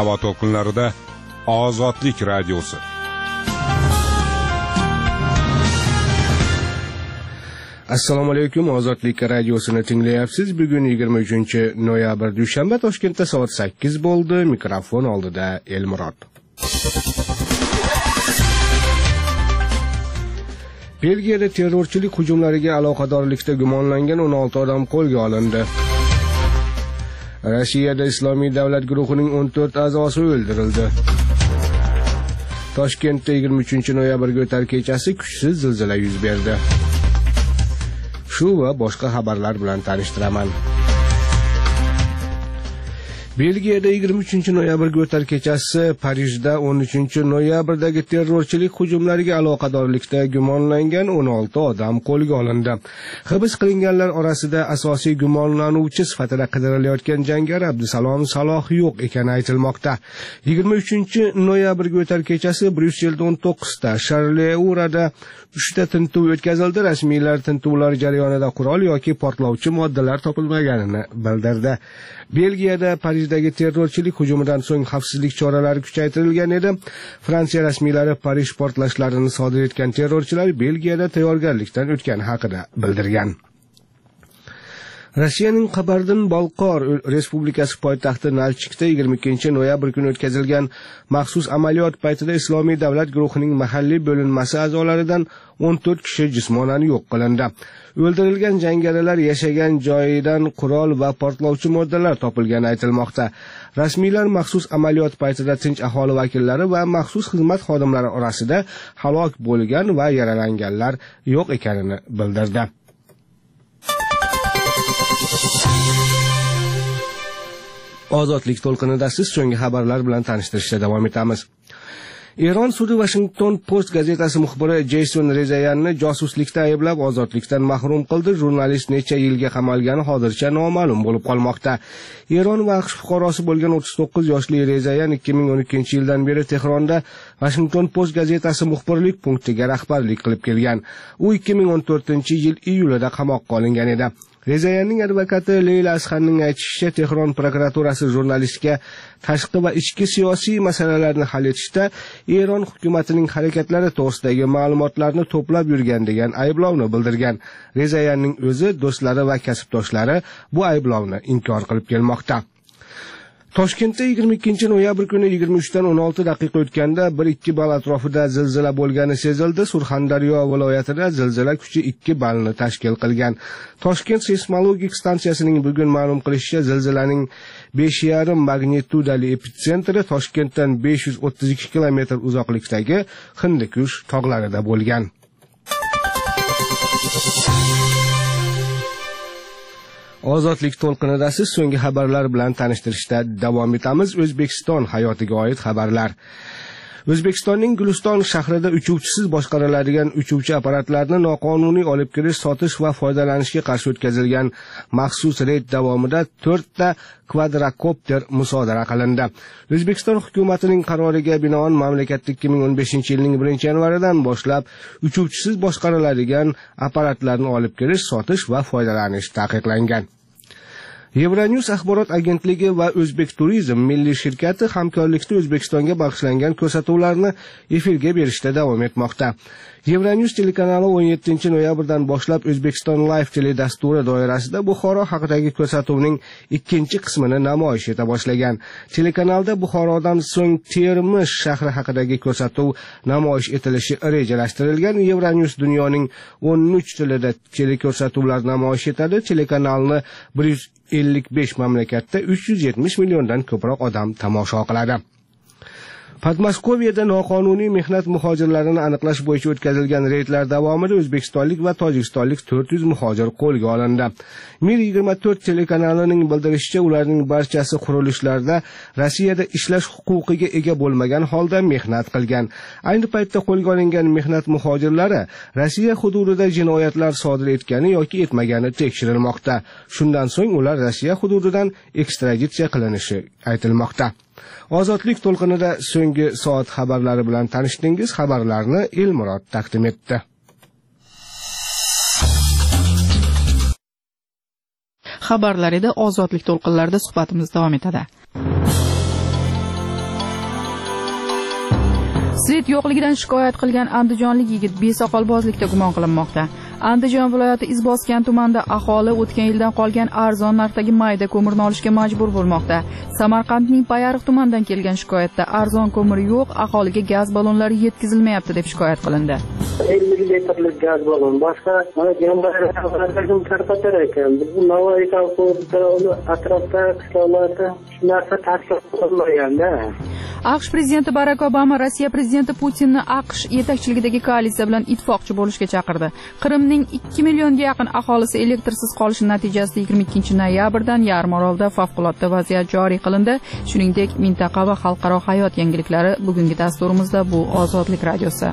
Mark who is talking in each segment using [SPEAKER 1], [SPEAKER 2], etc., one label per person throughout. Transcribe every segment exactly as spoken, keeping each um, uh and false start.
[SPEAKER 1] havo to'lqinlarida Ozodlik radiosi.
[SPEAKER 2] Assalomu alaykum, Ozodlik radiosini tinglayapsiz. Bugun yigirma uchinchi noyabr dushanba, Toshkentda soat sakkiz bo'ldi. Mikrofon oldida Elmurod. Belgiyada terrorchilik hujumlariga aloqadorlikda gumonlangan o'n olti odam qo'lga olindi. Rossiyada Islomiy davlat guruhining o'n to'rt a'zosi o'ldirildi. Toshkentda yigirma uchinchi noyabrga o'tar kechasi kuchsiz zilzila yuz berdi. Shu va boshqa xabarlar bilan tanishtiraman. Belgiyada yigirma uchinchi noyabrga o'tar kechasi Parijda o'n uchinchi noyabrdagi terrorchilik hujumlariga aloqadorlikda gumonlangan o'n olti odam qo'lga olindi. Hibs qilinganlar orasida asosiy gumonlanuvchi sifatida qidirilayotgan jangari Abdusalom Saloh yo'q ekani aytilmoqda. yigirma uchinchi noyabrga o'tar kechasi Bryusselda o'n to'qqizta, Charleroi uchta tintuv o'tkazildi. Rasmiylar tintuvlar jarayonida qurol yoki portlovchi moddalar topilmaganini bildirdi. Belgiyada Parijdagi terrorchilik hujumidan so'ng xavfsizlik choralari kuchaytirilgan edi. Fransiya rasmiylari Parij portlashlarini sodir etgan terrorchilar Belgiyada tayyorgarlikdan o'tgani haqida bildirgan. Rossiyaning Qabardin-Balqor Respublikasi poytaxti Nalchikda yigirma ikkinchi noyabr kuni o'tkazilgan maxsus amaliyot paytida Islomiy davlat guruhining mahalliy bo'linmasi a'zolaridan o'n to'rt kishi jismonan yo'q qilindi. O'ldirilgan jangarilar yashagan joyidan qurol va portlovchi moddalar topilgani aytilmoqda. Rasmiylar maxsus amaliyot paytida tinch aholi vakillari va maxsus xizmat xodimlari orasida halok bo'lgan va yaralanganlar yo'q ekanini bildirdi. Ozodlik to'lqinida siz so'nggi xabarlar bilan tanishtirishda davom etamiz. Eron sudi Washington Post gazetasi muxbiri Jason Rezayanni josuslikda ayblab ozodlikdan mahrum qildi. Jurnalist necha yilga qamalgani hozircha noma'lum bo'lib qolmoqda. Eron va AQSh fuqarosi bo'lgan o'ttiz to'qqiz yoshli Rezayan ikki ming o'n ikkinchi yildan beri Tehronda Washington Post gazetasi muxbirlik punktiga rahbarlik qilib kelgan. U ikki ming o'n to'rtinchi yil iyulida qamoqqa olingan edi. Rezayanning advokati Leyla Asxanning aytishicha, Tehron prokuraturasi jurnalistga tashqi va ichki siyosiy masalalarni hal etishda Eron hukumatining harakatlari to'g'risidagi ma'lumotlarni to'plab yurgan degan ayblovni bildirgan. Rezayanning o'zi, do'stlari va kasbdoshlari bu ayblovni inkor qilib kelmoqda. Toshkentda yigirma ikkinchi noyabr kuni yigirma uchdan o'n olti daqiqa o'tganda bir ikki ball atrofida zilzila bo'lgani sezildi. Surxondaryo viloyatida zilzila kuchi ikki ballni tashkil qilgan. Toshkent seysmologik stansiyasining bugun ma'lum qilishicha, zilzilaning besh yarim magnitudali epitsentri Toshkentdan besh yuz o'ttiz ikki kilometr uzoqlikdagi Hindikush tog'larida bo'lgan. Ozodlik to'lqinida siz so'nggi xabarlar bilan tanishtirishda davom etamiz. O'zbekiston hayotiga oid xabarlar. O'zbekistonning Guliston shahrida uchuvchisiz boshqariladigan uchuvchi apparatlarni noqonuniy olib kirish, sotish va foydalanishga qarshi o'tkazilgan maxsus reyd davomida to'rtta kvadrokopter musodara qilindi. O'zbekiston hukumatining qaroriga binoan mamlakatda ikki ming o'n beshinchi yilning birinchi yanvaridan boshlab uchuvchisiz boshqariladigan apparatlarni olib kirish, sotish va foydalanish taqiqlangan. Euronews axborot agentligi va O'zbek Turizm milliy shirkati hamkorlikda O'zbekistonga bag'ishlangan ko'rsatuvlarni efirga berishda davom etmoqda. Euronews telekanali o'n yettinchi noyabrdan boshlab O'zbekiston Live teledasturi doirasida Buxoro haqidagi ko'rsatuvning ikkinchi qismini namoyish eta boshlagan. Telekanalda Buxorodan so'ng Termiz shahri haqidagi ko'rsatuv namoyish etilishi rejalashtirilgan. Euronews dunyoning o'n uch tilida teleko'rsatuvlar namoyish etadi. Telekanalni bir yuz ellik besh mamlakatda uch yuz yetmish milliondan ko'proq odam tomosha qiladi. Podmoskoviyada noqonuniy mehnat muhojirlarini aniqlash bo'yicha o'tkazilgan reydlar davomida o'zbekistonlik va tojikistonlik to'rt yuz muhojir qo'lga olindi. Mir yigirma to'rt telekanalining bildirishicha, ularning barchasi qurilishlarda Rossiyada ishlash huquqiga ega bo'lmagan holda mehnat qilgan. Ayni paytda qo'lga olingan mehnat muhojirlari Rossiya hududida jinoyatlar sodir etgani yoki etmagani tekshirilmoqda. Shundan so'ng ular Rossiya hududidan ekstraditsiya qilinishi aytilmoqda. Ozodlik to'lqinida so'nggi soat xabarlari bilan tanishdingiz. Xabarlarni Elmurod taqdim etdi.
[SPEAKER 3] Xabarlar edi. Ozodlik to'lqinlarida suhbatimiz davom etadi. Svet yo'qligidan shikoyat qilgan andijonlik yigit besoqolbozlikda gumon qilinmoqda. Andijon viloyati Izboskan tumanida aholi o'tgan yildan qolgan arzon narxdagi mayda ko'mirni olishga majbur bo'lmoqda. Samarqandning Payariq tumanidan kelgan shikoyatda arzon ko'mir yo'q, aholiga gaz ballonlari yetkazilmayapti deb shikoyat qilindi.
[SPEAKER 4] ellik litrlik gaz ballon boshqa jambarlarga tarqatar ekan. Bu Navoiy kolxozida atrofda qishloqlarda shu narsa tashkil qilinmaganda.
[SPEAKER 3] AQSh prezidenti Barak Obama Rossiya prezidenti Putinni AQSh yetakchiligidagi koalitsiya bilan ittifoqchi bo'lishga chaqirdi. Qrimning ikki millionga yaqin aholisi elektrsiz qolishi natijasida yigirma ikkinchi noyabrdan yarim orolda favqulodda vaziyat joriy qilindi. Shuningdek, mintaqa va xalqaro hayot yangiliklari bugungi dasturimizda bu Ozodlik radiosi.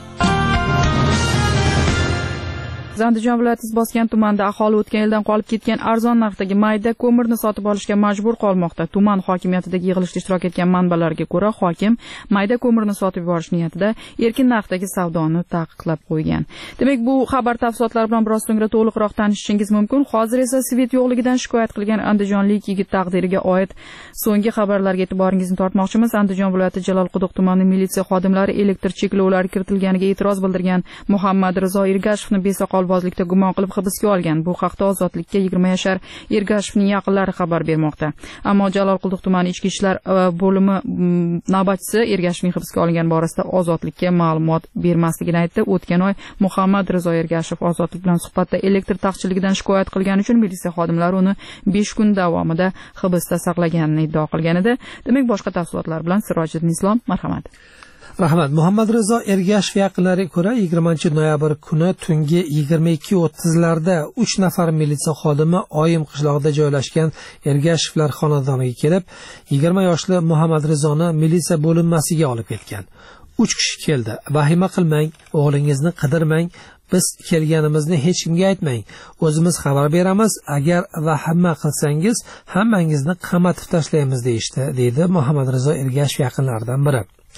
[SPEAKER 3] Andijon viloyati Izboskan tumanida aholi o'tgan yildan qolib ketgan arzon narxdagi mayda ko'mirni sotib olishga majbur qolmoqda. Tuman hokimiyatidagi yig'ilishda ishtirok etgan manbalarga ko'ra, hokim mayda ko'mirni sotib yuborish niyatida erkin narxdagi savdoni taqiqlab qo'ygan. Demak, bu xabar tafsilotlari bilan biroz so'ngra to'liqroq tanishishingiz mumkin. Hozir esa svet yo'qligidan shikoyat qilgan andijonlik yigit taqdiriga oid so'nggi xabarlarga e'tiboringizni tortmoqchimiz. Andijon viloyati Jalolquduq tumani militsiya xodimlari elektr cheklovlari kiritilganiga e'tiroz bildirgan Muhammad Rizo Ergashevni besoqol bozlikda gumon qilib hibsga olgan. Bu haqda Ozodlikka yigirma yashar Ergashevning yaqinlari xabar bermoqda. Ammo Jalolquduq tumani ichki ishlar bo'limi navbatchisi Ergashevning hibsga olingan borasida Ozodlikka ma'lumot bermasligini aytdi. O'tgan oy Muhammad Rizo Ergashev Ozodlik bilan suhbatda elektr taqchilligidan shikoyat qilgani uchun militsiya xodimlari uni besh kun davomida hibsda saqlaganini iddao qilgan edi. Demak, boshqa tafsilotlar bilan Sirojiddin Islom, marhamat.
[SPEAKER 5] Rahmat. Muhammad Rizo Ergashev yaqinlariga ko'ra yigirmanchi noyabr kuni tungi yigirma ikki o'ttizlarda uch nafar militsiya xodimi Oyim qishlog'ida joylashgan Ergashevlar xonadoniga kelib, yigirma yoshli Muhammad Rizoni militsiya bo'linmasiga olib ketgan. uch kishi keldi. Vahima qilmang, o'g'lingizni qidirmang, biz kelganimizni hech kimga aytmang. O'zimiz xabar beramiz, agar vahima qilsangiz hammangizni qamatib tashlaymiz deyishdi, deydi Muhammad Rizo Ergashev yaqinlaridan biri.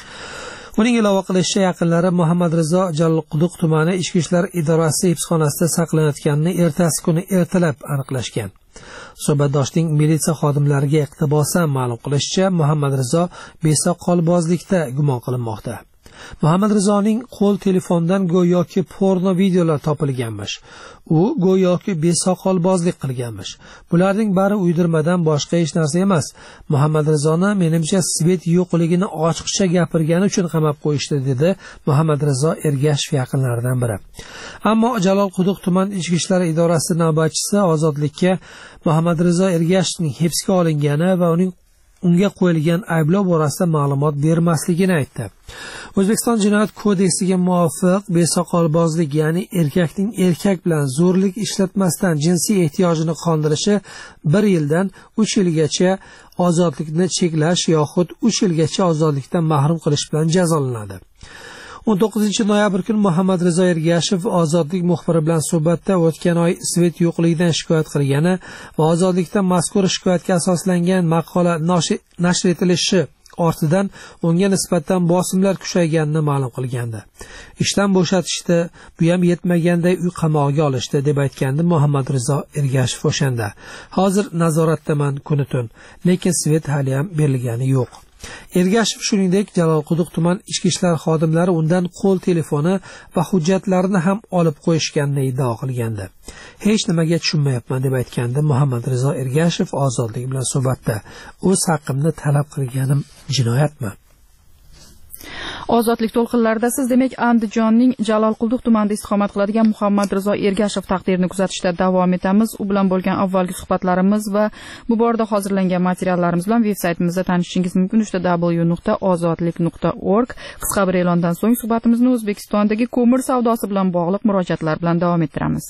[SPEAKER 5] Uning ilova qilishicha, yaqinlari Muhammad Rizo Jalolquduq tumani ichki ishlar idorasi hibsxonasida saqlanayotganini ertasi kuni ertalab aniqlashgan. Suhbatdoshning militsiya xodimlariga iqtibosan ma'lum qilishicha, Muhammad Rizo besoqolbozlikda gumon qilinmoqda. Muhammad Rizoning qo'l telefonidan go'yoki porno videolar topilganmish. U go'yoki besoqolbozlik qilganmish. Bularning bari uydirmadan boshqa hech narsa emas. Muhammad Rizoni menimcha svet yo'qligini ochiqcha gapirgani uchun qamab qo'yishdi, dedi Muhammad Rizo Ergashev yaqinlaridan biri. Ammo Jalolquduq tuman ichki ishlar idorasi navbatchisi Ozodlikka Muhammad Rizo Ergashevning hibsga olingani va uning unga qo'yilgan ayblov borasida ma'lumot bermasligini aytdi. O'zbekiston Jinoyat kodeksiga muvofiq besoqolbozlik, ya'ni erkakning erkak bilan zo'rlik ishlatmasdan jinsiy ehtiyojini qondirishi bir yildan uch yilgacha ozodlikni cheklash yoxud uch yilgacha ozodlikdan mahrum qilish bilan jazolanadi. o'n to'qqizinchi noyabr kuni Muhammad Rizo Ergashev Ozodlik muxbiri bilan suhbatda o'tgan oy svet yo'qligidan shikoyat qilgani va Ozodlikda mazkur shikoyatga asoslangan maqola nashr etilishi ortidan unga nisbatan bosimlar kuchayganini ma'lum qilgandi. Ishdan bo'shatishdi, bu ham yetmaganday uy qamog'iga olishdi deb aytgandi Muhammad Rizo Ergashev o'shanda. Hozir nazoratdaman kuni tun, lekin svet hali ham berilgani yo'q. Ergashev shuningdek Jalolquduq tuman ichki ishlar xodimlari undan qo'l telefoni va hujjatlarini ham olib qo'yishganini iddao qilgandi. Hech nimaga tushunmayapman deb aytgandi Muhammad Rizo Ergashev Ozodlik bilan suhbatda. O'z haqqimni talab qilganim jinoyatmi?
[SPEAKER 3] Ozodlik to'lqinlarida siz demak Andijonning Jalolquduq tumanida istiqomat qiladigan Muhammad Rizo Ergashev taqdirini kuzatishda davom etamiz. U bilan bo'lgan avvalgi suhbatlarimiz va bu borada hozirlangan materiallarimiz bilan veb-saytimizda tanishishingiz mumkin. w nuqta ozodlik nuqta org. Qisqa bir e'londan so'ng suhbatimizni O'zbekistondagi ko'mir savdosi bilan bog'liq murojaatlar bilan davom ettiramiz.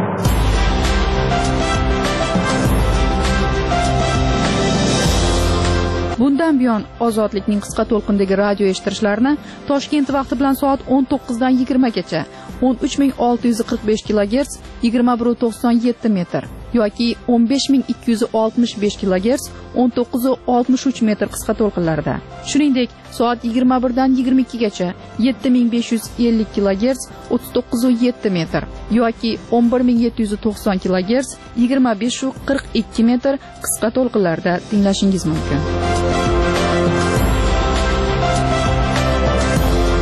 [SPEAKER 3] Bundan buyon Ozodlikning qisqa to'lqindagi radio eshittirishlarini Toshkent vaqti bilan soat o'n to'qqizdan yigirmagacha o'n uch ming olti yuz qirq besh kilogerts yigirma bir nuqta to'qson yetti metr yoki o'n besh ming ikki yuz oltmish besh kilogerts o'n to'qqiz nuqta oltmish uch metr qisqa to'lqinlarda. Shuningdek, soat yigirma birdan yigirma ikkigacha yetti ming besh yuz ellik kilogerts o'ttiz to'qqiz nuqta yetti metr yoki o'n bir ming yetti yuz to'qson kilogerts yigirma besh nuqta qirq ikki metr qisqa to'lqinlarda tinglashingiz mumkin.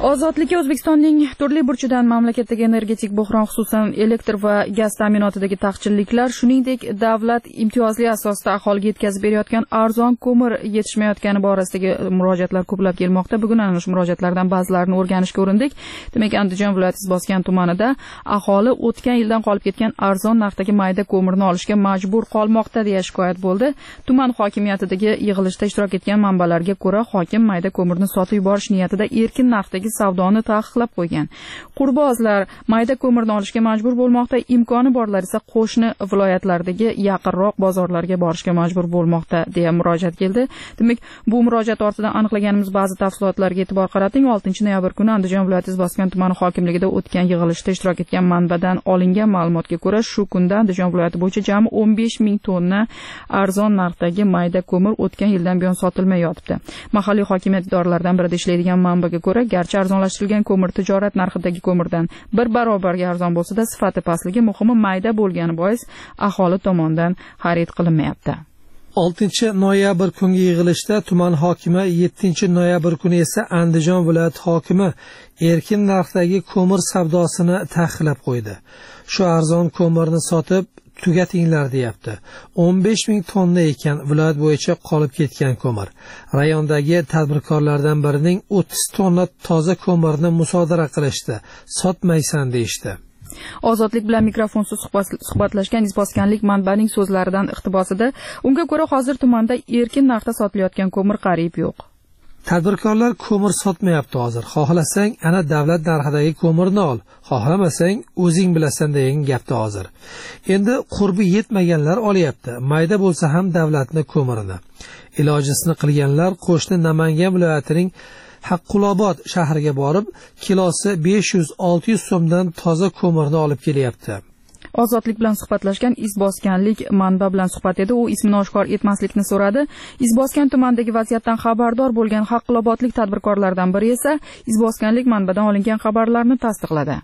[SPEAKER 3] Ozodlikka O'zbekistonning turli burchidan mamlakatdagi energetik buhron, xususan elektr va gaz ta'minotidagi taqchilliklar, shuningdek davlat imtiyozli asosda aholiga yetkazib berayotgan arzon ko'mir yetishmayotgani borasidagi murojaatlar ko'plab kelmoqda. Bugun ana shu murojaatlardan ba'zilarini o'rganishga urindik. Demak, Andijon viloyati Izboskan tumanida aholi o'tgan yildan qolib ketgan arzon narxdagi mayda ko'mirni olishga majbur qolmoqda deya shikoyat bo'ldi. Tuman hokimiyatidagi yig'ilishda ishtirok etgan manbalarga ko'ra, hokim mayda ko'mirni sotib yuborish niyatida erkin narxdagi savdoni taqiqlab qo'ygan. Qurbozlar mayda ko'mirni olishga majbur bo'lmoqda, imkoni borlar esa qo'shni viloyatlardagi yaqinroq bozorlarga borishga majbur bo'lmoqda deya murojaat keldi. Demak, bu murojaat ortidan aniqlaganimiz ba'zi tafsilotlarga e'tibor qarating. oltinchi noyabr kuni Andijon viloyati Izboskan tumani hokimligida o'tgan yig'ilishda ishtirok etgan manbadan olingan ma'lumotga ko'ra, shu kunda Andijon viloyati bo'yicha jami o'n besh ming tonna arzon narxdagi mayda ko'mir o'tgan yildan buyon sotilmay yotibdi. Mahalliy hokimiyat idoralaridan birida ishlaydigan manbaga ko'ra, garchi arzonlashtirilgan ko'mir tijorat narxidagi ko'mirdan bir barobarga arzon bo'lsa-da, sifati pastligi, muhimi mayda bo'lgani bois aholi tomonidan xarid qilinmayapti.
[SPEAKER 5] oltinchi noyabr kungi yig'ilishda tuman hokimi, yettinchi noyabr kuni esa Andijon viloyati hokimi erkin narxdagi ko'mir savdosini taqiqlab qo'ydi. Shu arzon ko'mirni sotib tugatinglar deyapti. o'n besh ming tonna ekan viloyat bo'yicha qolib ketgan ko'mir. Rayondagi tadbirkorlardan birining o'ttiz tonna toza ko'mirni musodara qilishdi. Sotmaysan deyishdi.
[SPEAKER 3] Ozodlik bilan mikrofonsiz suhbatlashgan izboskanlik manbaning so'zlaridan iqtibosida, unga ko'ra hozir tumanda erkin narxda sotilayotgan ko'mir qariyb yo'q.
[SPEAKER 5] Tadbirkorlar ko'mir sotmayapti hozir. Xohlasang ana davlat narxidagi ko'mirni ol, xohlamasang o'zing bilasan degan gapda hozir. Endi qurbi yetmaganlar olyapti. Mayda bo'lsa ham davlatning ko'mirini. Ilojisini qilganlar qo'shni Namangan viloyatining Haqqulobod shahriga borib, kilosi besh yuz olti yuz so'mdan toza ko'mirni olib kelyapti.
[SPEAKER 3] Ozodlik bilan suhbatlashgan izboskanlik manba bilan suhbat edi. U ismini oshkor etmaslikni so'radi. Izboskan tumanidagi vaziyatdan xabardor bo'lgan Haqqulobodlik tadbirkorlardan biri esa izboskanlik manbadan olingan xabarlarni tasdiqladi.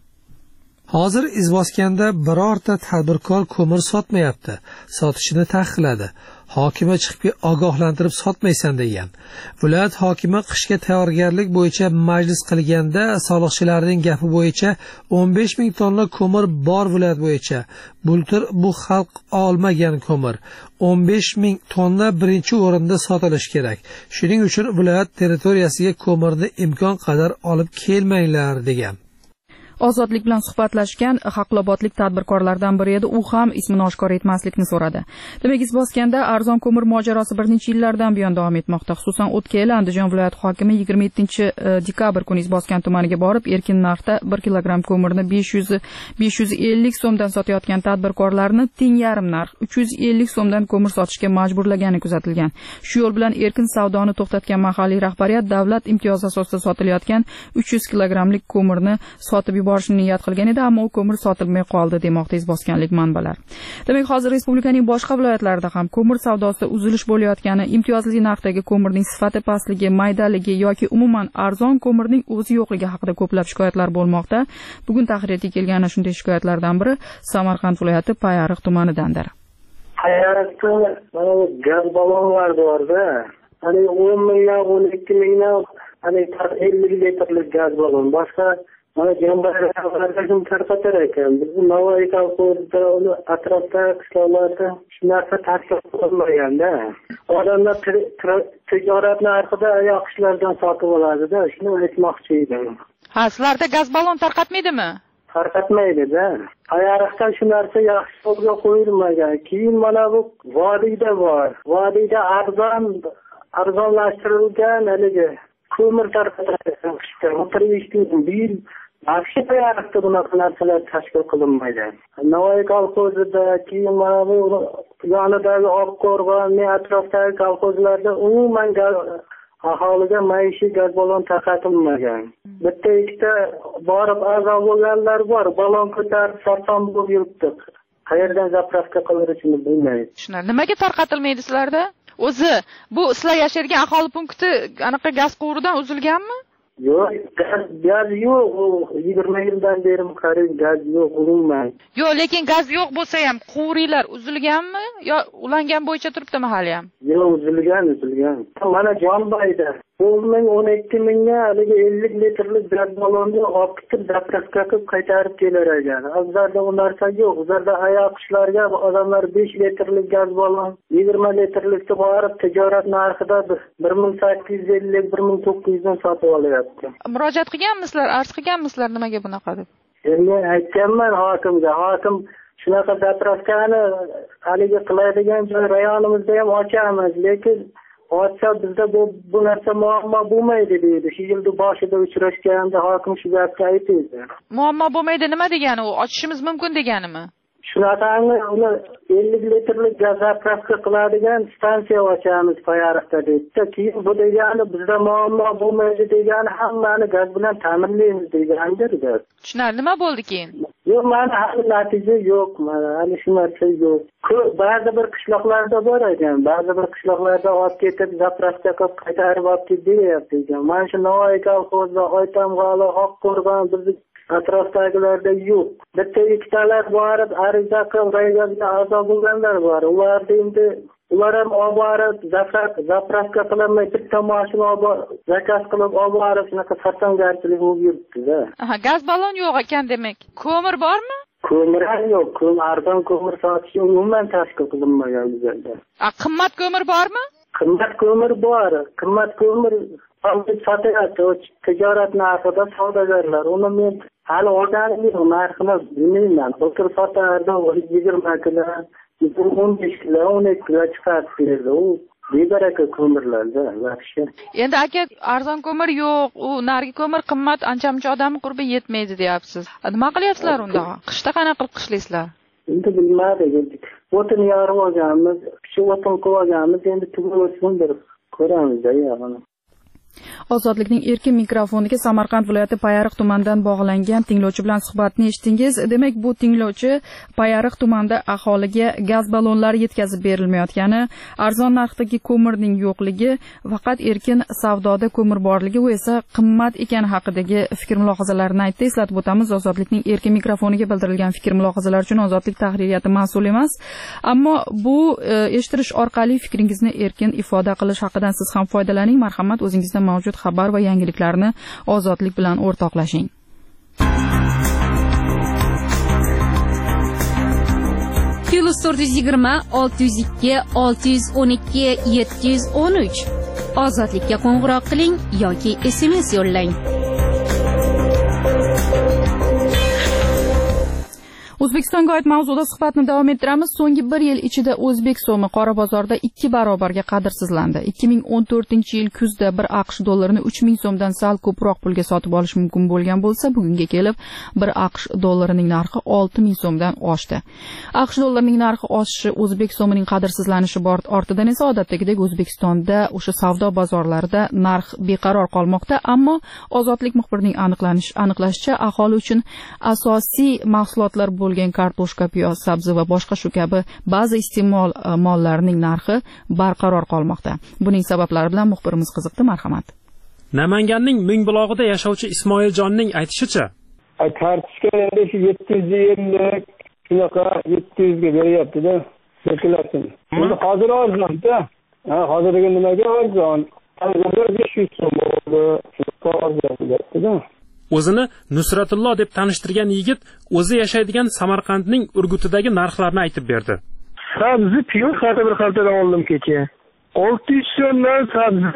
[SPEAKER 5] Hozir Izboskanda birorta tadbirkor ko'mir sotmayapti. Sotishini taqiqladi. Hokimi chiqib ogohlantirib sotmaysan degan. Viloyat hokimi qishga tayyorgarlik bo'yicha majlis qilganda soliqchilarning gapi bo'yicha o'n besh ming tonna ko'mir bor viloyat bo'yicha. Bultur bu xalq olmagan ko'mir. o'n besh ming tonna birinchi o'rinda sotilishi kerak. Shuning uchun viloyat territoriyasiga ko'mirni imkon qadar olib kelmanglar degan.
[SPEAKER 3] Ozodlik bilan suhbatlashgan Haqqulobodlik tadbirkorlardan biri edi. U ham ismini oshkor etmaslikni so'radi. Demak, Izboskanda arzon ko'mir mojarosi bir necha yillardan buyon davom etmoqda. Xususan, o'tgan yil Andijon viloyati hokimi yigirma yettinchi dekabr kuni Izboskan tumaniga borib, erkin narxda bir kilogramm ko'mirni besh yuz besh yuz ellik so'mdan sotayotgan tadbirkorlarni teng yarim narx uch yuz ellik so'mdan ko'mir sotishga majburlagani kuzatilgan. Shu yo'l bilan erkin savdoni to'xtatgan mahalliy rahbariyat davlat imtiyozi asosida sotilayotgan uch yuz kilogrammlik ko'mirni sotib borishni niyat qilgan edi, ammo u ko'mir sotilmay qoldi demoqda izboskanlik manbalar. Demak, hozir respublikaning boshqa viloyatlarida ham ko'mir savdosida uzilish bo'layotgani, imtiyozli narxdagi ko'mirning sifati pastligi, maydaligi yoki umuman arzon ko'mirning o'zi yo'qligi haqida ko'plab shikoyatlar bo'lmoqda. Bugun tahririyatga kelgan shunday shikoyatlardan biri Samarqand viloyati Payariq tumanidandir.
[SPEAKER 4] Payariqda mana bu gaz ballonlar borda, hani o'n mingdan o'n ikki mingdan hani ellik litrlik gaz ballon, boshqa mana jambalarga ham tarqatar ekan. Bu Navoiy kolxozida, uni atrofdagi qishloqlarda shu narsa tashkil qilinmaganda, odamlar tijorat narxida oyoq ishlardan sotib oladi-da, shuni aytmoqchi edim.
[SPEAKER 3] Ha, sizlarda gaz ballon tarqatmaydimi?
[SPEAKER 4] Tarqatmaydi-da. Payariqda shu narsa yaxshi qo'lga qo'yilmagan. Keyin mana bu vodiyda bor. Vodiyda arzon arzonlashtirilgan haligi ko'mir tarqatadi. O'tirishdi bil yaxshi Payariqda bunaqa narsalar tashkil qilinmaydi. Navoiy kolxozida, keyin mana bu yonidagi Oqqo'rg'on, atrofdagi kolxozlarda umuman aholiga maishiy gaz ballon tarqatilmagan. Bitta ikkita borib a'zo bo'lganlar bor, ballon ko'tarib sarson bo'lib yuribdi. Qayerdan zapravka qilishini bilmaydi.
[SPEAKER 3] Shular nimaga tarqatilmaydi sizlarda? O'zi bu sizlar yashagan aholi punkti anaqa gaz quvuridan uzilganmi?
[SPEAKER 4] Yo'q, gaz gaz yo'q. yigirma yildan beri qariyb gaz yo'q umuman.
[SPEAKER 3] Yo'q, lekin gaz yo'q bo'lsa ham quvurlar uzilganmi yo ulangan bo'yicha turibdimi hali ham?
[SPEAKER 4] Yo'q, uzilgan, uzilgan. Mana Jonboyda o'n ming o'n ikki mingga haligi ellik litrlik gaz ballonni olib ketib zapravka qilib qaytarib kelar ekan. Bizlarda u narsa yo'q. Bizlarda oyoqishlarga odamlar besh litrlik gaz ballon yigirma litrlikni borib tijorat narxida bir ming sakkiz yuz ellik bir ming to'qqiz yuz dan sotib olyapti.
[SPEAKER 3] Murojaat qilganmisizlar, arz qilganmisizlar nimaga bunaqa deb?
[SPEAKER 4] Endi aytganman hokimga, hokim shunaqa zapravkani haligi qiladigan joy rayonimizda ham ochamiz, lekin ochsa bizda bu bu narsa muammo bo'lmaydi deydi. Shu yilning boshida uchrashganda hokim shu gapni aytdi.
[SPEAKER 3] Muammo bo'lmaydi nima degani u? Ochishimiz mumkin deganimi?
[SPEAKER 4] Shunaqangi uni ellik litrlik gaz zapravka qiladigan stansiya ochamiz Payariqda deydi. Keyin bu degani bizda muammo bo'lmaydi degani hammani gaz bilan ta'minlaymiz degandir.
[SPEAKER 3] Tushunarli, nima bo'ldi keyin?
[SPEAKER 4] Yo'q, mana hali natija yo'q, mana hali shu narsa yo'q. Ba'zi bir qishloqlarda bor ekan, ba'zi bir qishloqlarda olib ketib zapravka qilib qaytarib olib ketib deyapti ekan. Mana shu Navoiy kolxozida Oytamg'ali, Oqqo'rg'on bizni atrofdagilarda yo'q. Bitta ikkitalar borib ariza qilib rayonga a'zo bo'lganlar bor. Ular endi ular ham olib borib zapravka qilmay bitta mashina olib zakaz qilib olib borib shunaqa sartangarchilik bo'lib yuribdi-da.
[SPEAKER 3] Aha, gaz ballon yo'q ekan demak. Ko'mir bormi?
[SPEAKER 4] Ko'mir ham yo'q. Ko'mir arzon ko'mir sotish umuman tashkil qilinmagan bizda.
[SPEAKER 3] A, qimmat ko'mir bormi?
[SPEAKER 4] Qimmat ko'mir bor. Qimmat ko'mir sotyapti tijorat narxida savdogarlar. Uni men hali olganim yo'q, narxini bilmayman. O'tir sotardi yigirma kilo, o'n besh kilo, o'n ikki kilo chiqarib berdi. U bebaraka ko'mirlarda yaxshi.
[SPEAKER 3] Endi aka arzon ko'mir yo'q, u nargi ko'mir qimmat, ancha-muncha odamning qurbi yetmaydi deyapsiz. Nima qilyapsizlar unda? Qishda qanaqa qilib qishlaysizlar?
[SPEAKER 4] Endi bilmadik. O'tin yorib olganmiz, shu o'tin qilib olganmiz, endi tugab o'tsin bir ko'ramiz-da yana.
[SPEAKER 3] Ozodlikning erkin mikrofoniga Samarqand viloyati Payariq tumanidan bog'langan tinglovchi bilan suhbatni eshitdingiz. Demak, bu tinglovchi Payariq tumanida aholiga gaz ballonlari yetkazib berilmayotgani, arzon narxdagi ko'mirning yo'qligi, faqat erkin savdoda ko'mir borligi, u esa qimmat ekani haqidagi fikr-mulohazalarini aytdi. Eslatib o'tamiz, Ozodlikning erkin mikrofoniga bildirilgan fikr-mulohazalar uchun Ozodlik tahririyati mas'ul emas. Ammo bu e, eshittirish orqali fikringizni erkin ifoda qilish haqidan siz ham foydalaning. Marhamat, o'zingizda mavjud xabar va yangiliklarni Ozodlik bilan o'rtoqlashing.
[SPEAKER 6] Plus to'rt yuz yigirma olti yuz ikki olti yuz o'n ikki yetti yuz o'n uch. Ozodlikka qo'ng'iroq qiling yoki S M S yo'llang.
[SPEAKER 3] O'zbekistonga oid mavzuda suhbatni davom ettiramiz. So'nggi bir yil ichida o'zbek so'mi qora bozorda ikki barobarga qadrsizlandi. ikki ming o'n to'rtinchi yil kuzda bir AQSh dollarini uch ming so'mdan sal ko'proq pulga sotib olish mumkin bo'lgan bo'lsa, bugunga kelib bir AQSh dollarining narxi olti ming so'mdan oshdi. AQSh dollarining narxi oshishi o'zbek so'mining qadrsizlanishi ortidan esa odatdagidek O'zbekistonda o'sha savdo bozorlarida narx beqaror qolmoqda, ammo Ozodlik muxbirining aniqlanish aniqlashicha aholi uchun asosiy mahsulotlar bo'lgan kartoshka, piyoz, sabzi va boshqa shu kabi ba'zi iste'mol mollarining narxi barqaror qolmoqda. Buning sabablari bilan muxbirimiz qiziqdi, marhamat.
[SPEAKER 7] Namanganning Mingbulog'ida yashovchi Ismoiljonning aytishicha,
[SPEAKER 8] kartoshka endi shu yetti yuz ellik shunaqa yetti yuz ga beryapti-da, cirkulyatsiya. Buni hozir arzon-da. Ha, hozirgi nimaga arzon? besh yuz so'm bo'ldi. Shu arzon-da.
[SPEAKER 7] O'zini Nusratulloh deb tanishtirgan yigit o'zi yashaydigan Samarqandning Urgutidagi narxlarni aytib berdi.
[SPEAKER 8] Sabzi, piyoz xalta bir xaltadan oldim kecha. olti yuz so'mdan sabzi,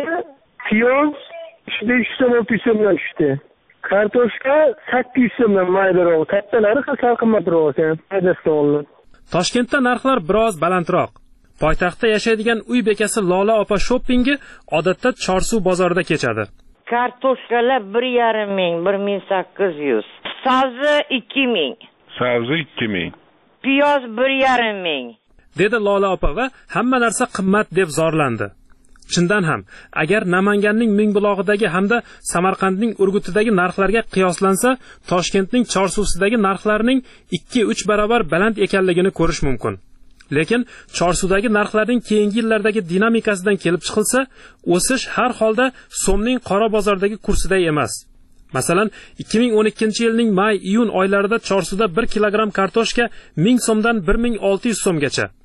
[SPEAKER 8] piyoz shunday uch yuz so'm olti yuz so'mdan tushdi. Kartoshka sakkiz yuz so'mdan maydaroq, kattalari sal qimmatroq ekan, maydasidan oldim.
[SPEAKER 7] Toshkentda narxlar biroz balandroq. Poytaxtda yashaydigan uy bekasi Lola opa shoppingi odatda Chorsuv bozorida kechadi.
[SPEAKER 9] Kartoshkalar bir yarim ming, bir ming sakkiz yuz. Sabzi ikki ming.
[SPEAKER 1] Sabzi ikki ming.
[SPEAKER 9] Piyoz bir yarim ming.
[SPEAKER 7] Dedi Lola opa va hamma narsa qimmat deb zorlandi. Chindan ham, agar Namanganning Mingbulog'idagi hamda Samarqandning Urgutidagi narxlarga qiyoslansa, Toshkentning Chorsuvsidagi narxlarning ikki uch barobar baland ekanligini ko'rish mumkin. Lekin Chorsuvdagi narxlarning keyingi yillardagi dinamikasidan kelib chiqilsa, o'sish har holda so'mning qora bozordagi kursiday emas. Masalan, ikki ming o'n ikkinchi yilning may-iyun oylarida Chorsuvda bir kilogramm kartoshka ming so'mdan bir ming olti yuz so'mgacha.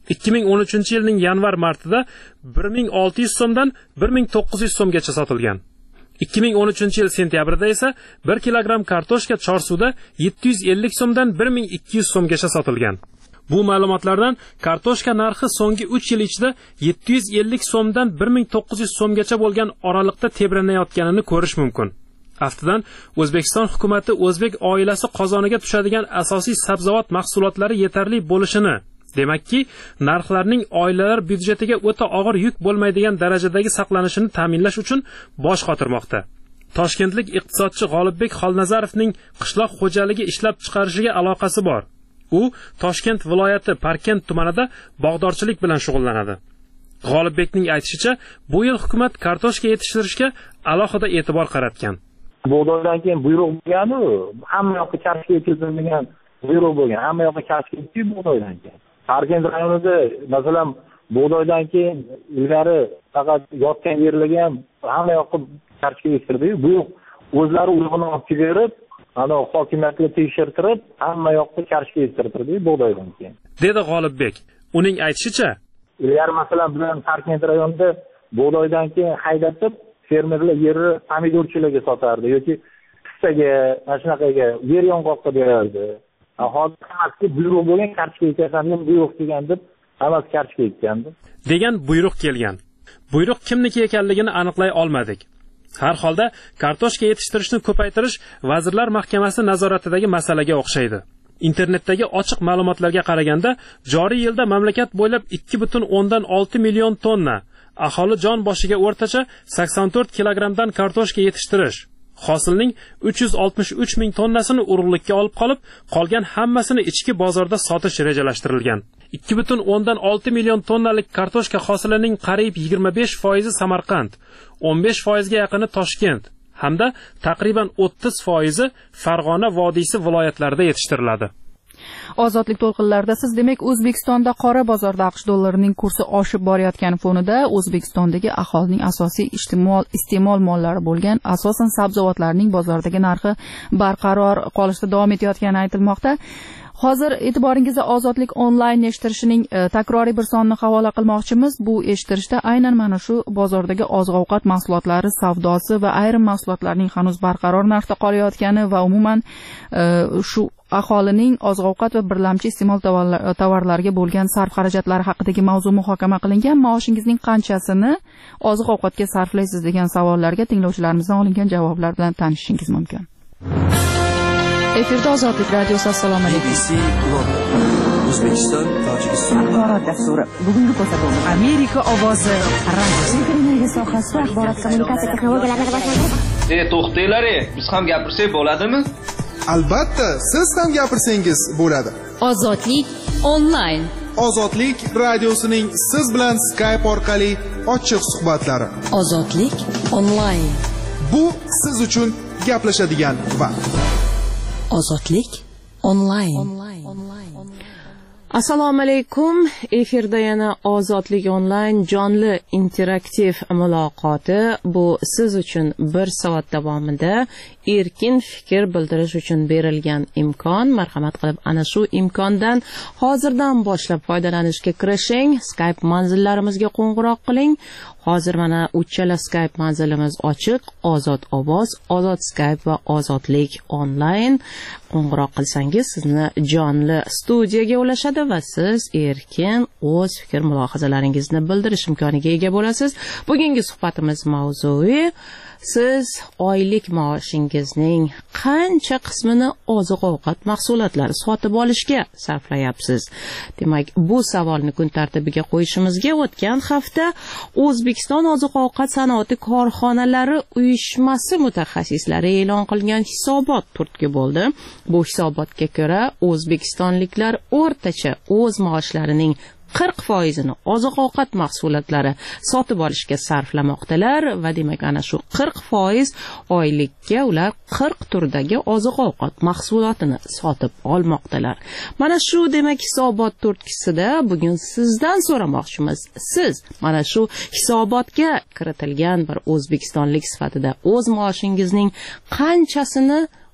[SPEAKER 7] ikki ming o'n uchinchi yilning yanvar martida bir ming olti yuz so'mdan bir ming to'qqiz yuz so'mgacha sotilgan. ikki ming o'n uchinchi yil sentyabrida esa bir kilogramm kartoshka Chorsuvda yetti yuz ellik so'mdan bir ming ikki yuz so'mgacha sotilgan. Bu ma'lumotlardan kartoshka narxi so'nggi uch yil ichida yetti yuz ellik so'mdan bir ming to'qqiz yuz so'mgacha bo'lgan oralikda tebranayotganini ko'rish mumkin. Aftidan O'zbekiston hukumatı o'zbek oilasi qozoniga tushadigan asosiy sabzavot mahsulotlari yetarli bo'lishini, demakki, narxlarning oilalar byudjetiga o'ta og'ir yuk bo'lmaydigan darajadagi saqlanishini ta'minlash uchun bosh qotirmoqda. Toshkentlik iqtisodchi G'olibbek Xolnazarovning qishloq xo'jaligi ishlab chiqarishiga aloqasi bor. U Toshkent viloyati Parkent tumanida bog'dorchilik bilan shug'ullanadi. G'olibbekning aytishicha, bu yil hukumat kartoshka yetishtirishga alohida e'tibor qaratgan.
[SPEAKER 10] Bug'doydan keyin buyruq bo'lgan-u, hamma yoqqa kartoshka yetkazilgan buyruq bo'lgan. Hamma yoqqa kartoshka yetib bug'doydan keyin. Parkent rayonida, masalan, bug'doydan keyin ilgari faqat yotgan yerlarga ham hamma yoqqa kartoshka yetishtirdi. Buyruq o'zlari uyg'un olib berib, ana hokimiyatga tekshirtirib, hamma yoqqa kartoshka yetishtirdi bug'doydan keyin.
[SPEAKER 7] Dedi G'olibbek. Uning aytishicha,
[SPEAKER 10] ilgari masalan bilan Parkent rayonida bug'doydan keyin haydatib fermerlar yerni pomidorchilarga sotardi yoki qissaga, mana shunaqaga yer yong'oqqa berardi. Hozir hammasi buyruq bo'lgan, kartoshka yetkazaman, buyruq kelgan deb hammasi kartoshka yetgandi.
[SPEAKER 7] Degan buyruq kelgan. Buyruq kimniki ekanligini aniqlay olmadik. Har holda kartoshka yetishtirishni ko'paytirish Vazirlar Mahkamasi nazoratidagi masalaga o'xshaydi. Internetdagi ochiq ma'lumotlarga qaraganda, joriy yilda mamlakat bo'ylab ikki butun o'ndan olti million tonna, aholi jon boshiga o'rtacha sakson to'rt kilogrammdan kartoshka yetishtirish, hosilning uch yuz oltmish uch ming tonnasini urug'likka olib qolib, qolgan hammasini ichki bozorda sotish rejalashtirilgan. ikki butun o'ndan olti million tonnalik kartoshka hosilining qariyb yigirma besh foizi Samarqand, o'n besh foizga yaqini Toshkent hamda taqriban o'ttiz foizi Farg'ona vodiysi viloyatlarida yetishtiriladi.
[SPEAKER 3] Ozodlik to'lqinlarida siz demak O'zbekistonda qora bozorda AQSh dollarining kursi oshib borayotgan fonida O'zbekistondagi aholining asosiy ijtimoiy iste'mol mollari bo'lgan asosan sabzavotlarning bozordagi narxi barqaror qolishda davom etayotgani aytilmoqda. Hozir e'tiboringizga Ozodlik onlayn eshittirishining e, takroriy bir sonini havola qilmoqchimiz. Bu eshittirishda aynan mana shu bozordagi oziq-ovqat mahsulotlari savdosi va ayrim mahsulotlarning hanuz barqaror narxda qolayotgani va umuman e, shu aholining oziq-ovqat va birlamchi iste'mol tovarlariga bo'lgan sarf xarajatlari haqidagi mavzu muhokama qilingan. Maoshingizning qanchasini oziq-ovqatga sarflaysiz degan savollarga tinglovchilarimizdan olingan javoblar bilan tanishishingiz mumkin. Efirda Ozodlik radiosi. Assalomu alaykum.
[SPEAKER 11] O'zbekiston, Tojikiston axborot dasturi. Bugungi ko'rsatuvimiz
[SPEAKER 12] Amerika ovozi radiosi.
[SPEAKER 11] Energiya sohasida axborot kommunikatsiya texnologiyalarini rivojlantirish.
[SPEAKER 13] E, to'xtanglar, biz ham gapirsak bo'ladimi?
[SPEAKER 14] Albatta, siz ham gapirsangiz bo'ladi.
[SPEAKER 6] Ozodlik onlayn.
[SPEAKER 14] Ozodlik radiosining siz bilan Skype orqali ochiq suhbatlari.
[SPEAKER 6] Ozodlik onlayn.
[SPEAKER 14] Bu siz uchun gaplashadigan vaqt.
[SPEAKER 6] Ozodlik onlayn.
[SPEAKER 12] Assalomu alaykum. Efirda yana Ozodlik onlayn jonli interaktiv muloqoti. Bu siz uchun bir soat davomida erkin fikr bildirish uchun berilgan imkon. Marhamat qilib ana shu imkondan hozirdan boshlab foydalanishga kirishing. Skype manzillarimizga qo'ng'iroq qiling. Hozir mana uchala Skype manzilimiz ochiq. Ozod ovoz, Ozod Skype va Ozodlik onlayn. Qo'ng'iroq qilsangiz sizni jonli studiyaga ulashadi va siz erkin o'z fikr mulohazalaringizni bildirish imkoniga ega bo'lasiz. Bugungi suhbatimiz mavzui: siz oylik maoshingizning qancha qismini oziq-ovqat mahsulotlari sotib olishga sarflayapsiz? Demak, bu savolni kun tartibiga qo'yishimizga o'tgan hafta O'zbekiston oziq-ovqat sanoati korxonalari uyushmasi mutaxassislari e'lon qilgan hisobot turtki bo'ldi. Bu hisobotga ko'ra, o'zbekistonliklar o'rtacha o'z maoshlarining qirq foizini oziq-ovqat mahsulotlari sotib olishga sarflamoqdalar va demak ana shu qirq foiz oylikka ular qirq turdagi oziq-ovqat mahsulotini sotib olmoqdalar. Mana shu demak hisobot turtkisida bugun sizdan so'ramoqchimiz. Siz mana shu hisobotga kiritilgan bir o'zbekistonlik sifatida o'z maoshingizning qanchasini